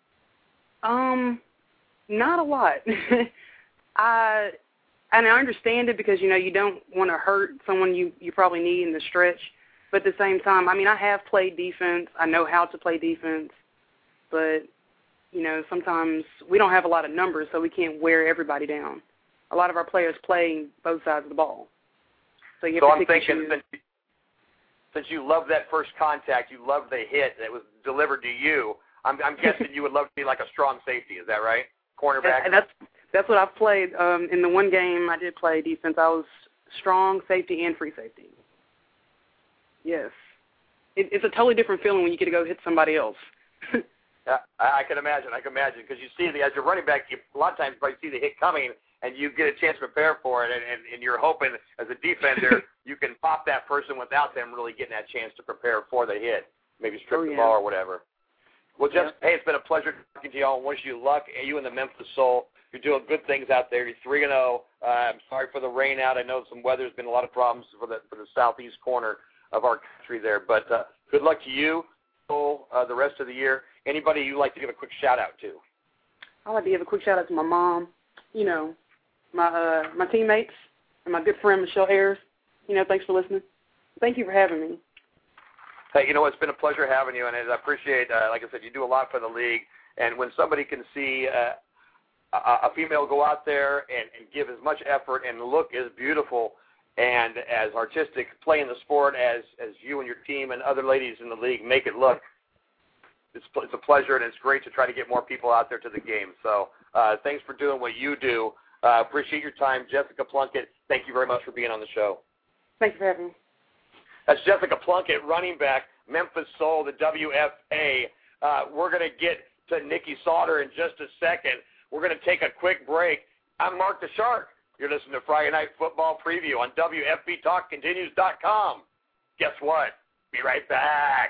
S6: Not a lot. I understand it because, you don't want to hurt someone you probably need in the stretch. But at the same time, I have played defense. I know how to play defense. But, sometimes we don't have a lot of numbers, so we can't wear everybody down. A lot of our players play both sides of the ball. So you have to pick and choose.
S2: Since you love that first contact, you love the hit that was delivered to you, I'm guessing you would love to be like a strong safety. Is that right? Cornerback?
S6: That's what I've played. In the one game I did play defense, I was strong safety and free safety. Yes. It's a totally different feeling when you get to go hit somebody else.
S2: Yeah, I can imagine. Because you see, as you're running back, a lot of times you see the hit coming, and you get a chance to prepare for it, and you're hoping as a defender you can pop that person without them really getting that chance to prepare for the hit, maybe strip the ball or whatever. Well, Jeff, hey, it's been a pleasure talking to you all. I wish you luck, you and the Memphis Soul. You're doing good things out there. You're 3-0. I'm sorry for the rain out. I know some weather's been a lot of problems for the southeast corner of our country there. But good luck to you, Soul, the rest of the year. Anybody you'd like to give a quick shout-out to?
S6: I'd like to give a quick shout-out to my mom, my teammates, and my good friend, Michelle Ayers. Thanks for listening. Thank you for having me.
S2: Hey, it's been a pleasure having you, and I appreciate, like I said, you do a lot for the league. And when somebody can see a female go out there and give as much effort and look as beautiful and as artistic playing the sport as you and your team and other ladies in the league make it look, it's a pleasure, and it's great to try to get more people out there to the game. So thanks for doing what you do. Appreciate your time. Jessica Plunkett, thank you very much for being on the show.
S6: Thank you for having me.
S2: That's Jessica Plunkett, running back, Memphis Soul, the WFA. We're going to get to Nikki Sauter in just a second. We're going to take a quick break. I'm Mark the Shark. You're listening to Friday Night Football Preview on WFBTalkContinues.com. Guess what? Be right back.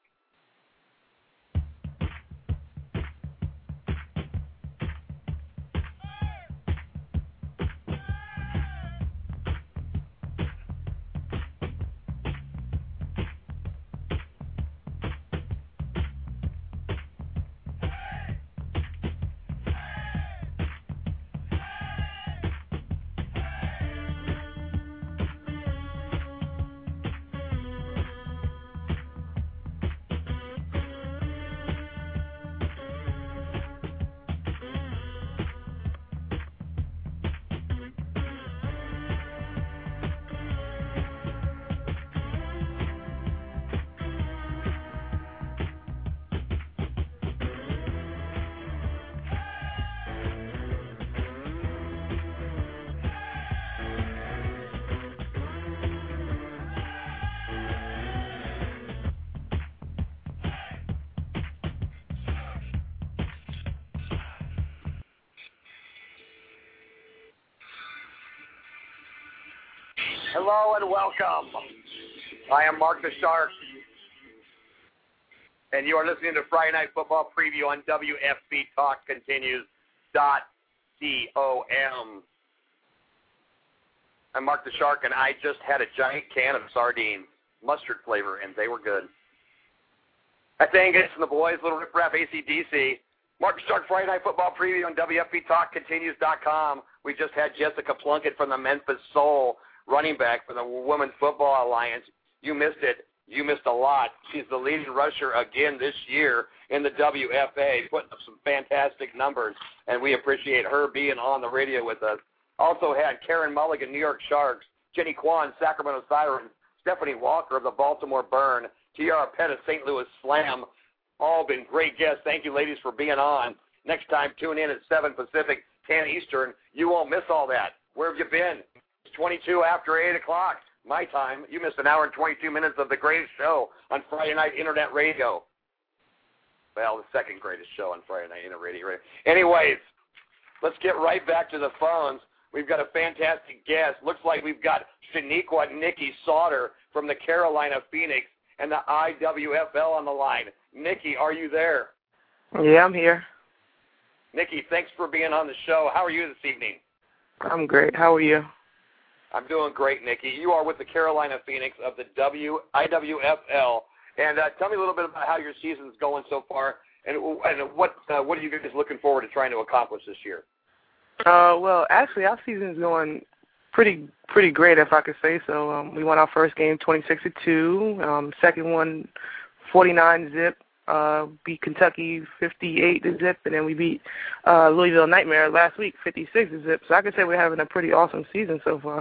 S2: Hello and welcome. I am Mark the Shark, and you are listening to Friday Night Football Preview on WFBTalkContinues.com. I'm Mark the Shark, and I just had a giant can of sardines, mustard flavor, and they were good. Hi, Angus and the boys, Little Rip Rap AC/DC. Mark the Shark, Friday Night Football Preview on WFBTalkContinues.com. We just had Jessica Plunkett from the Memphis Soul, running back for the Women's Football Alliance. You missed it. You missed a lot. She's the leading rusher again this year in the WFA, putting up some fantastic numbers, and we appreciate her being on the radio with us. Also had Karen Mulligan, New York Sharks, Jenny Kwan, Sacramento Sirens, Stephanie Walker of the Baltimore Burn, Tiara Pettis, St. Louis Slam. All been great guests. Thank you, ladies, for being on. Next time, tune in at 7 Pacific, 10 Eastern. You won't miss all that. Where have you been? 22 after 8 o'clock, my time. You missed an hour and 22 minutes of the greatest show on Friday Night Internet Radio. Well, the second greatest show on Friday Night Internet Radio. Anyways, let's get right back to the phones. We've got a fantastic guest. Looks like we've got Shaniqua Nikki Sauter from the Carolina Phoenix and the IWFL on the line. Nikki, are you there?
S7: Yeah, I'm here.
S2: Nikki, thanks for being on the show. How are you this evening?
S7: I'm great. How are you?
S2: I'm doing great, Nikki. You are with the Carolina Phoenix of the IWFL. And tell me a little bit about how your season's going so far, and what are you guys looking forward to trying to accomplish this year?
S7: Well, actually, our season's going pretty great, if I could say so. We won our first game 26-2, second one 49-zip, beat Kentucky 58-zip, and then we beat Louisville Nightmare last week 56-zip. So I could say we're having a pretty awesome season so far.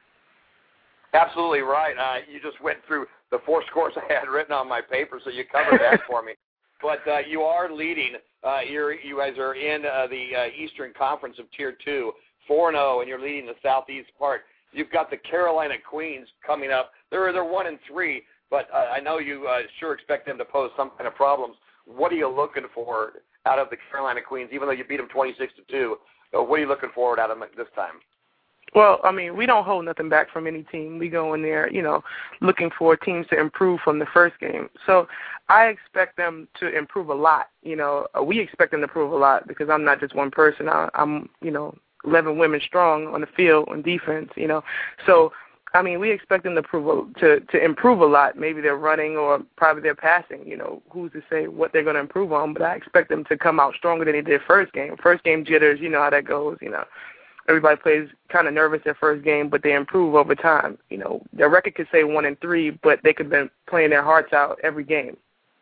S2: Absolutely right. You just went through the 4 scores I had written on my paper, so you covered that for me. But you are leading. You guys are in the Eastern Conference of Tier 2, 4-0, and you're leading the Southeast part. You've got the Carolina Queens coming up. They're 1-3, but I know you sure expect them to pose some kind of problems. What are you looking for out of the Carolina Queens, even though you beat them 26-2? What are you looking forward out of them this time?
S7: Well, I mean, we don't hold nothing back from any team. We go in there, looking for teams to improve from the first game. So I expect them to improve a lot. We expect them to improve a lot because I'm not just one person. I'm 11 women strong on the field on defense, So, I mean, we expect them to improve a lot. Maybe they're running or probably they're passing. Who's to say what they're going to improve on? But I expect them to come out stronger than they did first game. First game jitters, you know how that goes, Everybody plays kind of nervous their first game, but they improve over time. Their record could say 1-3, but they could have been playing their hearts out every game.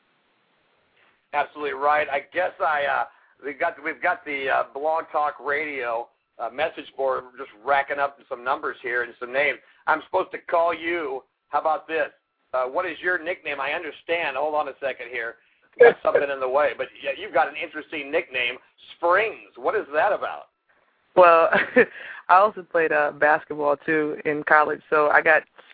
S2: Absolutely right. I guess we've got the Blog Talk Radio message board just racking up some numbers here and some names. I'm supposed to call you. How about this? What is your nickname? I understand. Hold on a second here. Got something in the way, but yeah, you've got an interesting nickname, Springs. What is that about?
S7: Well, I also played basketball, too, in college, so I got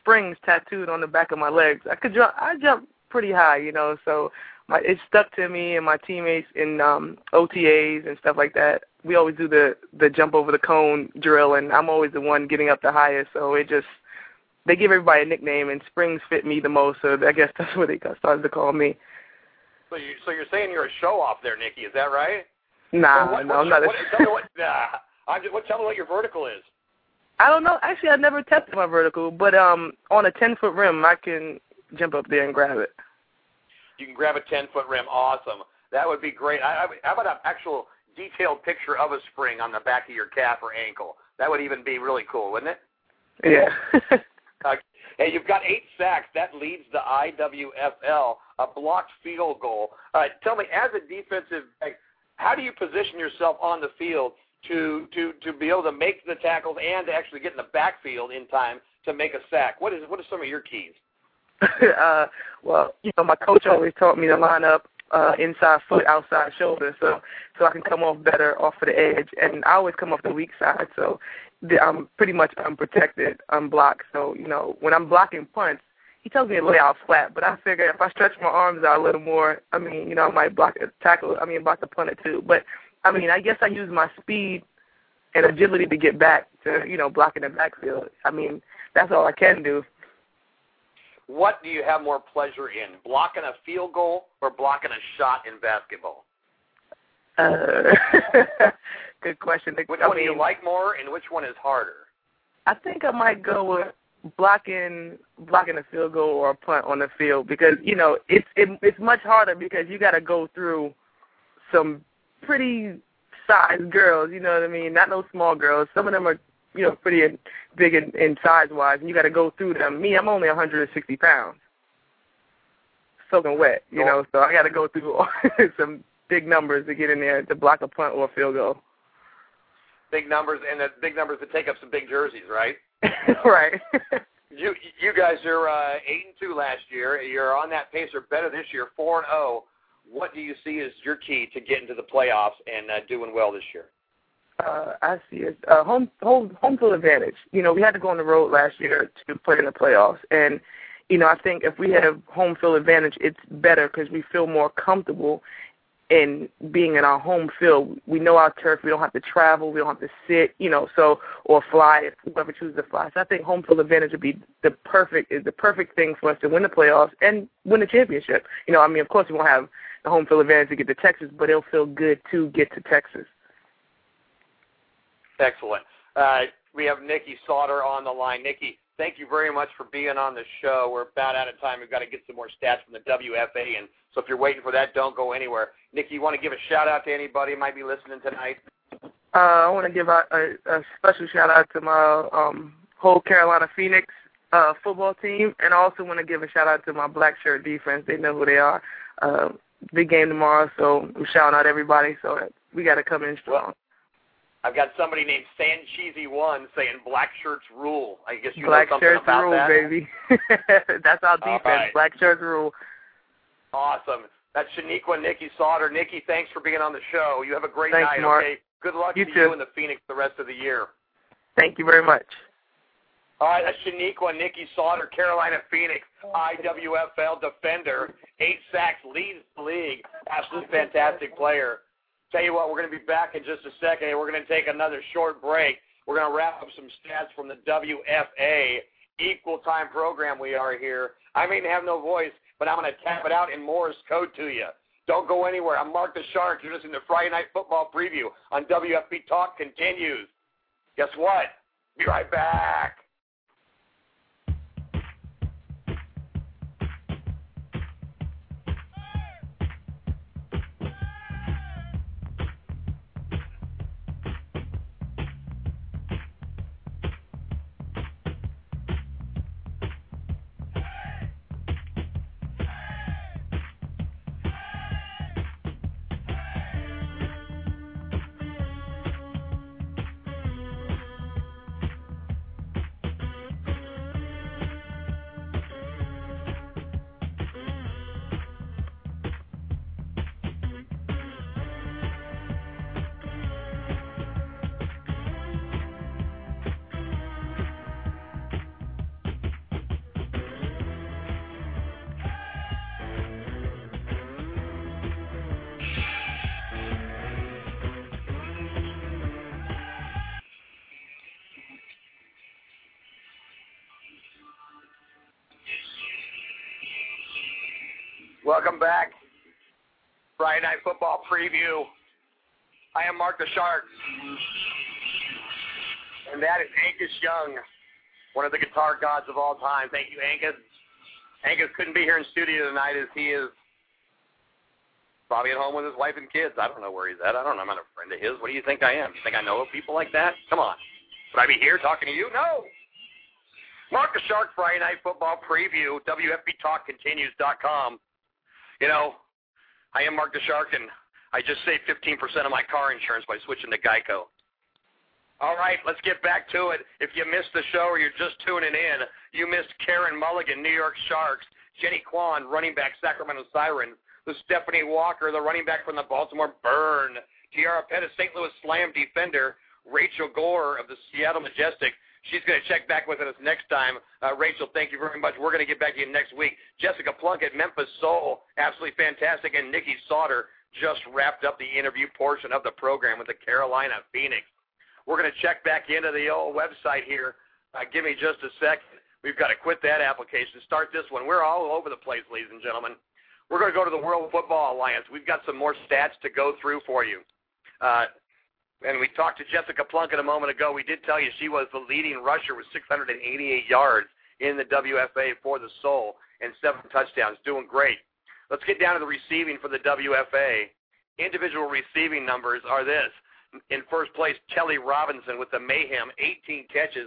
S7: springs tattooed on the back of my legs. I jump pretty high, so it stuck to me and my teammates in OTAs and stuff like that. We always do the jump over the cone drill, and I'm always the one getting up the highest. So they give everybody a nickname, and springs fit me the most. So I guess that's what they started to call me.
S2: So you're saying you're a show off there, Nikki? Is that right?
S7: Nah, I'm not.
S2: Tell me what your vertical is.
S7: I don't know. Actually, I never tested my vertical, but on a 10-foot rim, I can jump up there and grab it.
S2: You can grab a 10-foot rim. Awesome. That would be great. How about an actual detailed picture of a spring on the back of your calf or ankle? That would even be really cool, wouldn't it?
S7: Yeah.
S2: Hey, you've got 8 sacks. That leads the IWFL, a blocked field goal. Tell me, as a defensive back, how do you position yourself on the field to be able to make the tackles and to actually get in the backfield in time to make a sack? What are some of your keys?
S7: Well, my coach always taught me to line up inside foot, outside shoulder, so I can come off better off of the edge. And I always come off the weak side, so I'm pretty much unprotected, unblocked. So, when I'm blocking punts, he tells me to lay out flat, but I figure if I stretch my arms out a little more, I might block the punter too. But, I guess I use my speed and agility to get back to, blocking the backfield. That's all I can do.
S2: What do you have more pleasure in, blocking a field goal or blocking a shot in basketball?
S7: Good question.
S2: Which one do you like more, and which one is harder?
S7: I think I might go with blocking a field goal or a punt on the field because it's much harder because you got to go through some pretty sized girls. You know what I mean? Not no small girls. Some of them are pretty big in size-wise, and you got to go through them. Me, I'm only 160 pounds, soaking wet, so I got to go through some big numbers to get in there to block a punt or a field goal.
S2: Big numbers, and the big numbers that take up some big jerseys, right?
S7: Right.
S2: You guys are 8-2 last year. You're on that pace or better this year, 4-0. What do you see as your key to getting to the playoffs and doing well this year?
S7: I see it. Home field advantage. We had to go on the road last year to play in the playoffs. And, I think if we have home field advantage, it's better because we feel more comfortable in being in our home field. We know our turf. We don't have to travel. We don't have to sit, or fly if whoever chooses to fly. So I think home field advantage would be the perfect thing for us to win the playoffs and win the championship. Of course we won't have the home field advantage to get to Texas, but it'll feel good to get to Texas.
S2: Excellent. We have Nikki Sauter on the line. Nikki, thank you very much for being on the show. We're about out of time. We've got to get some more stats from the WFA, and so if you're waiting for that, don't go anywhere. Nikki, you want to give a shout-out to anybody who might be listening tonight?
S7: I want to give a special shout-out to my whole Carolina Phoenix football team, and I also want to give a shout-out to my black shirt defense. They know who they are. Big game tomorrow, so I'm shouting out everybody, so we got to come in strong.
S2: Well, I've got somebody named Sancheesy1 saying black shirts rule. I guess you
S7: black
S2: know something
S7: shirts
S2: about
S7: rule,
S2: that?
S7: Baby. That's our defense.
S2: Right.
S7: Black shirts rule.
S2: Awesome. That's Shaniqua Nikki Sauter. Nikki, thanks for being on the show. You have a great
S7: Thanks,
S2: night,
S7: Mark.
S2: okay? Good luck
S7: You
S2: to
S7: too.
S2: you and the Phoenix the rest of the year.
S7: Thank you very much.
S2: All right, that's Shaniqua Nikki Sauter, Carolina Phoenix, IWFL defender. 8 sacks, leads the league. Absolutely fantastic player. Tell you what, we're going to be back in just a second, and we're going to take another short break. We're going to wrap up some stats from the WFA equal time program we are here. I may have no voice, but I'm going to tap it out in Morse code to you. Don't go anywhere. I'm Mark the Shark. You're listening to Friday Night Football Preview on WFB Talk continues. Guess what? Be right back. Welcome back. Friday Night Football preview. I am Mark the Shark. And that is Angus Young, one of the guitar gods of all time. Thank you, Angus. Angus couldn't be here in studio tonight as he is probably at home with his wife and kids. I don't know where he's at. I'm not a friend of his. What do you think I am? You think I know people like that? Come on. Would I be here talking to you? No. Mark the Shark Friday Night Football preview, WFBTalkContinues.com. You know, I am Mark the Shark, and I just saved 15% of my car insurance by switching to Geico. All right, let's get back to it. If you missed the show or you're just tuning in, you missed Karen Mulligan, New York Sharks, Jenny Kwan, running back, Sacramento Sirens, the Stephanie Walker, the running back from the Baltimore Burn, Tiara Pettis, St. Louis Slam defender, Rachel Gore of the Seattle Majestic. She's going to check back with us next time. Rachel, thank you very much. We're going to get back to you next week. Jessica Plunkett, Memphis Soul, absolutely fantastic. And Nikki Sauter just wrapped up the interview portion of the program with the Carolina Phoenix. We're going to check back into the old website here. Give me just a second. We've got to quit that application, start this one. We're all over the place, ladies and gentlemen. We're going to go to the World Football Alliance. We've got some more stats to go through for you. And we talked to Jessica Plunkett a moment ago. We did tell you she was the leading rusher with 688 yards in the WFA for the Soul and 7 touchdowns, doing great. Let's get down to the receiving for the WFA. Individual receiving numbers are this. In first place, Kelly Robinson with the Mayhem, 18 catches,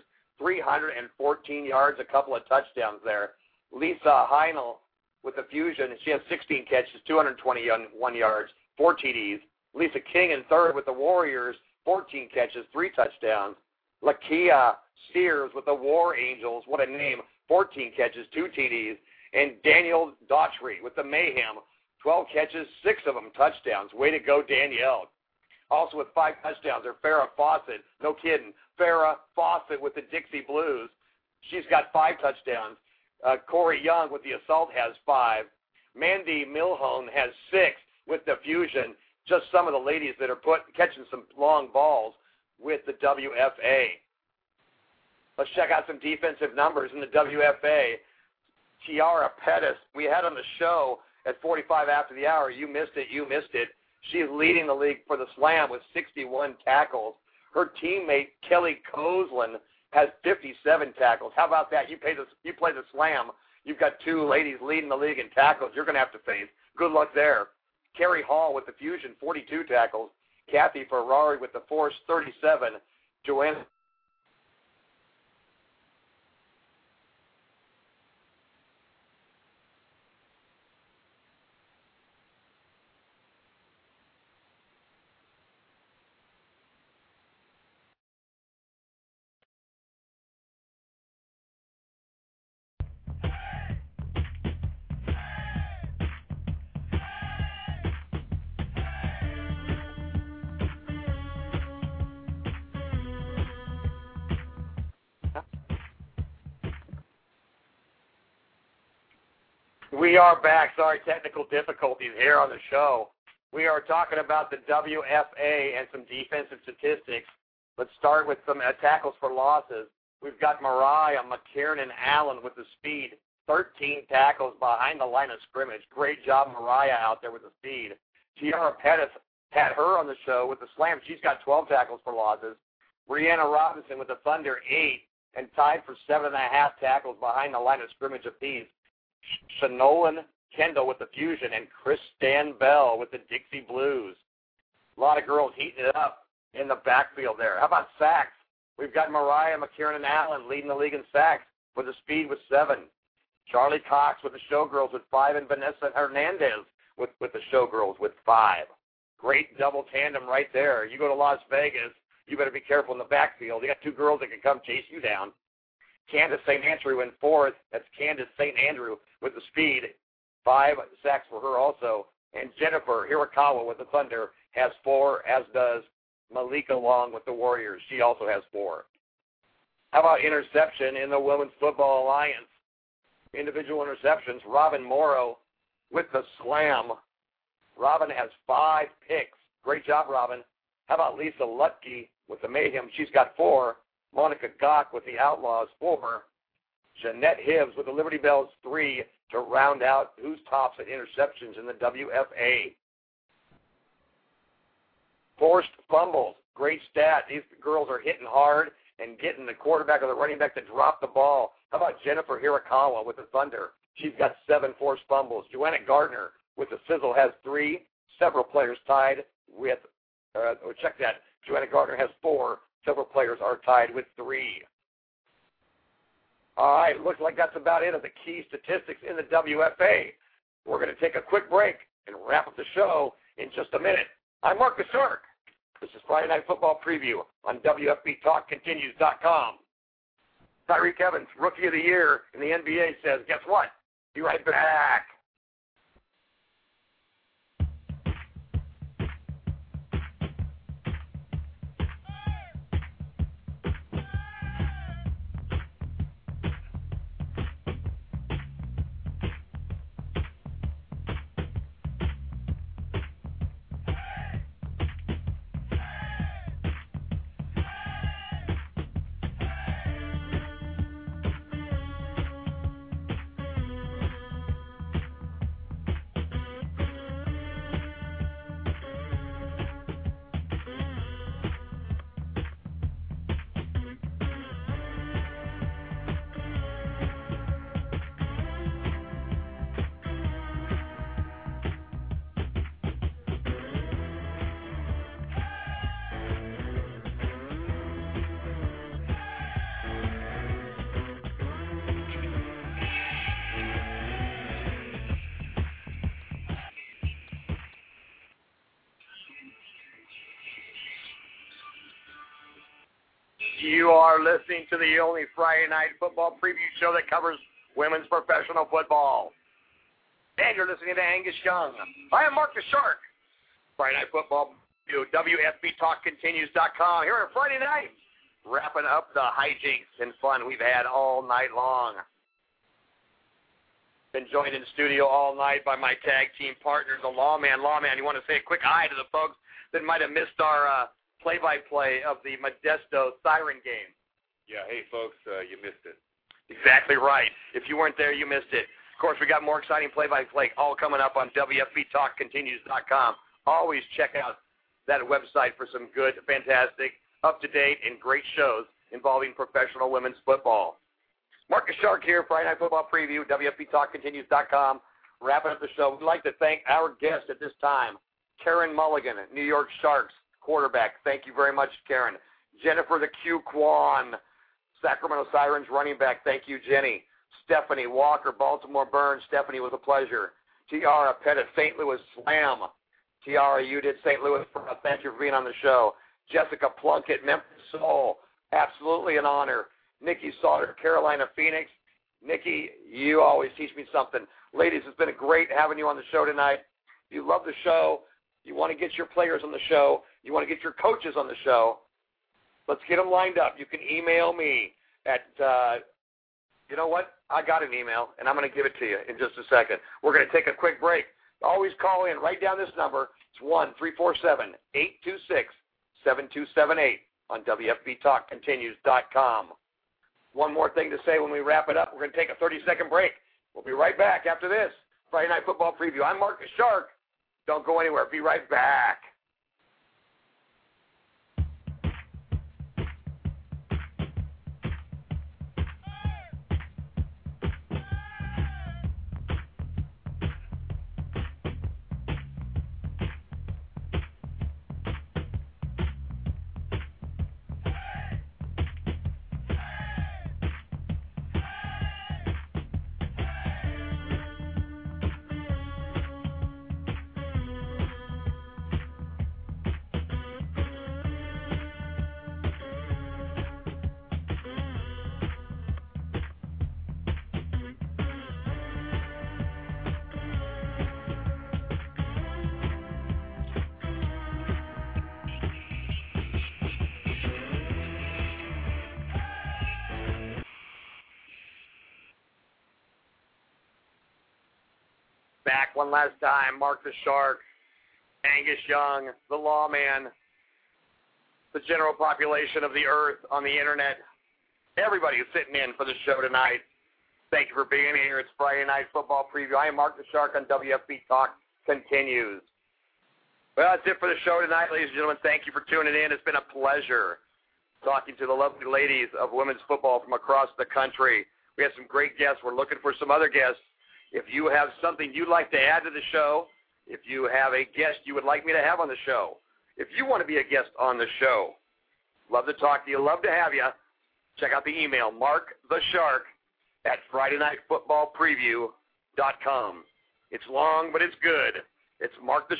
S2: 314 yards, a couple of touchdowns there. Lisa Heinel with the Fusion, she has 16 catches, 221 yards, 4 TDs. Lisa King in third with the Warriors, 14 catches, 3 touchdowns. Lakia Sears with the War Angels, what a name, 14 catches, 2 TDs. And Daniel Daughtry with the Mayhem, 12 catches, 6 of them touchdowns. Way to go, Danielle. Also with 5 touchdowns are Farrah Fawcett, no kidding, Farrah Fawcett with the Dixie Blues. She's got 5 touchdowns. Corey Young with the Assault has 5. Mandy Milhone has 6 with the Fusion. Just some of the ladies that are catching some long balls with the WFA. Let's check out some defensive numbers in the WFA. Tiara Pettis, we had on the show at 45 after the hour. You missed it. She's leading the league for the Slam with 61 tackles. Her teammate, Kelly Coslin, has 57 tackles. How about that? You play the Slam. You've got 2 ladies leading the league in tackles you're going to have to face. Good luck there. Carrie Hall with the Fusion, 42 tackles. Kathy Ferrari with the Force, 37. Joanna We are back. Sorry, technical difficulties here on the show. We are talking about the WFA and some defensive statistics. Let's start with some tackles for losses. We've got Mariah McKiernan Allen with the speed, 13 tackles behind the line of scrimmage. Great job, Mariah, out there with the speed. Tiara Pettis had her on the show with the Slam. She's got 12 tackles for losses. Brianna Robinson with the Thunder, 8, and tied for 7.5 tackles behind the line of scrimmage apiece. Shanolan Kendall with the Fusion and Kristen Bell with the Dixie Blues. A lot of girls heating it up in the backfield there. How about sacks? We've got Mariah McKiernan Allen leading the league in sacks with the speed with 7. Charlie Cox with the Showgirls with 5, and Vanessa Hernandez with the Showgirls with 5. Great double tandem right there. You go to Las Vegas, you better be careful in the backfield. You got 2 girls that can come chase you down. Candace St. Andrew in 4th. That's Candace St. Andrew with the speed. 5 sacks for her also. And Jennifer Hirakawa with the Thunder has 4, as does Malika Long with the Warriors. She also has 4. How about interception in the Women's Football Alliance? Individual interceptions. Robin Morrow with the Slam. Robin has 5 picks. Great job, Robin. How about Lisa Lutke with the Mayhem? She's got 4. Monica Gach with the Outlaws, 4. Jeanette Hibbs with the Liberty Bells, 3. to round out who's tops at interceptions in the WFA. Forced fumbles, great stat. These girls are hitting hard and getting the quarterback or the running back to drop the ball. How about Jennifer Hirakawa with the Thunder? She's got 7 forced fumbles. Joanna Gardner with the Sizzle has 3. Several players tied with, check that. Joanna Gardner has 4. Several players are tied with 3. All right, looks like that's about it of the key statistics in the WFA. We're going to take a quick break and wrap up the show in just a minute. I'm Mark the Shark. This is Friday Night Football Preview on WFBTalkContinues.com. Tyreek Evans, Rookie of the Year in the NBA, says, guess what? Be right back. You are listening to the only Friday Night Football Preview show that covers women's professional football. And you're listening to Angus Young. I am Mark the Shark. Friday Night Football Preview, WFBTalkContinues.com. Here on Friday night, wrapping up the hijinks and fun we've had all night long. Been joined in the studio all night by my tag team partner, the Lawman. Lawman, you want to say a quick hi to the folks that might have missed our play-by-play of the Modesto Siren game?
S8: Yeah, hey, folks, you missed it.
S2: Exactly right. If you weren't there, you missed it. Of course, we got more exciting play-by-play all coming up on WFBTalkContinues.com. Always check out that website for some good, fantastic, up-to-date, and great shows involving professional women's football. Mark the Shark here, Friday Night Football Preview, WFBTalkContinues.com. Wrapping up the show, we'd like to thank our guest at this time, Karen Mulligan, New York Sharks quarterback. Thank you very much, Karen. Jennifer the Q Kwan, Sacramento Sirens running back. Thank you, Jenny. Stephanie Walker, Baltimore Burns. Stephanie, was a pleasure. Tiara Pettit, St. Louis Slam. Tiara, you did St. Louis for us. Thank you for being on the show. Jessica Plunkett, Memphis Soul. Absolutely an honor. Nikki Sauter, Carolina Phoenix. Nikki, you always teach me something. Ladies, it's been great having you on the show tonight. If you love the show, you want to get your players on the show, you want to get your coaches on the show, let's get them lined up. You can email me at, you know what? I got an email, and I'm going to give it to you in just a second. We're going to take a quick break. Always call in. Write down this number. It's 1-347-826-7278 on WFBTalkContinues.com. One more thing to say when we wrap it up. We're going to take a 30-second break. We'll be right back after this Friday Night Football Preview. I'm Mark the Shark. Don't go anywhere. Be right back. Back one last time, Mark the Shark, Angus Young, the Lawman, the general population of the earth on the internet. Everybody who's sitting in for the show tonight. Thank you for being here. It's Friday Night Football Preview. I am Mark the Shark on WFB Talk Continues. Well, that's it for the show tonight, ladies and gentlemen. Thank you for tuning in. It's been a pleasure talking to the lovely ladies of women's football from across the country. We have some great guests. We're looking for some other guests. If you have something you'd like to add to the show, if you have a guest you would like me to have on the show, if you want to be a guest on the show, love to talk to you, love to have you. Check out the email, marktheshark@FridayNightFootballPreview.com. It's long, but it's good. It's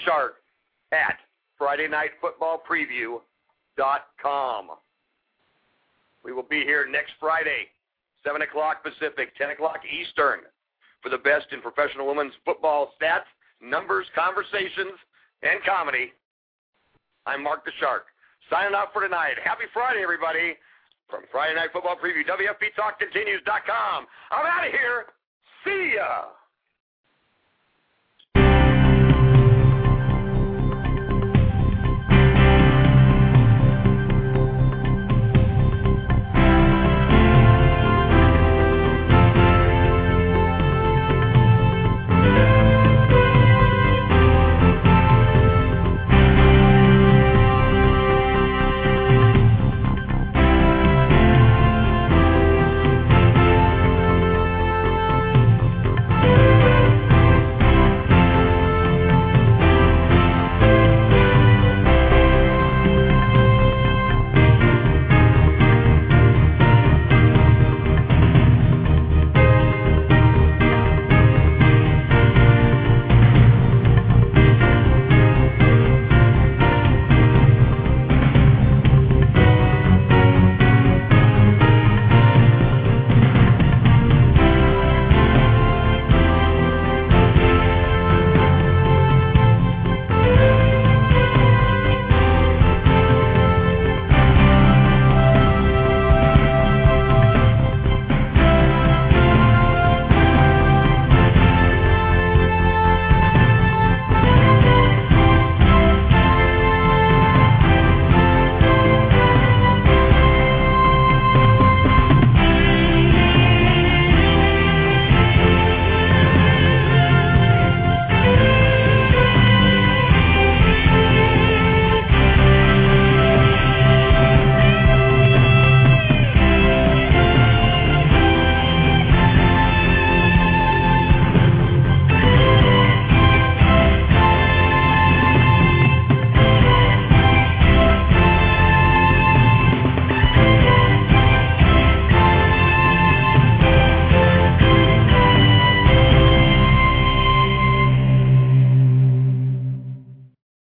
S2: marktheshark@FridayNightFootballPreview.com. We will be here next Friday, 7 o'clock Pacific, 10 o'clock Eastern, for the best in professional women's football stats, numbers, conversations, and comedy. I'm Mark the Shark, signing off for tonight. Happy Friday, everybody. From Friday Night Football Preview, WFBTalkContinues.com. I'm out of here. See ya.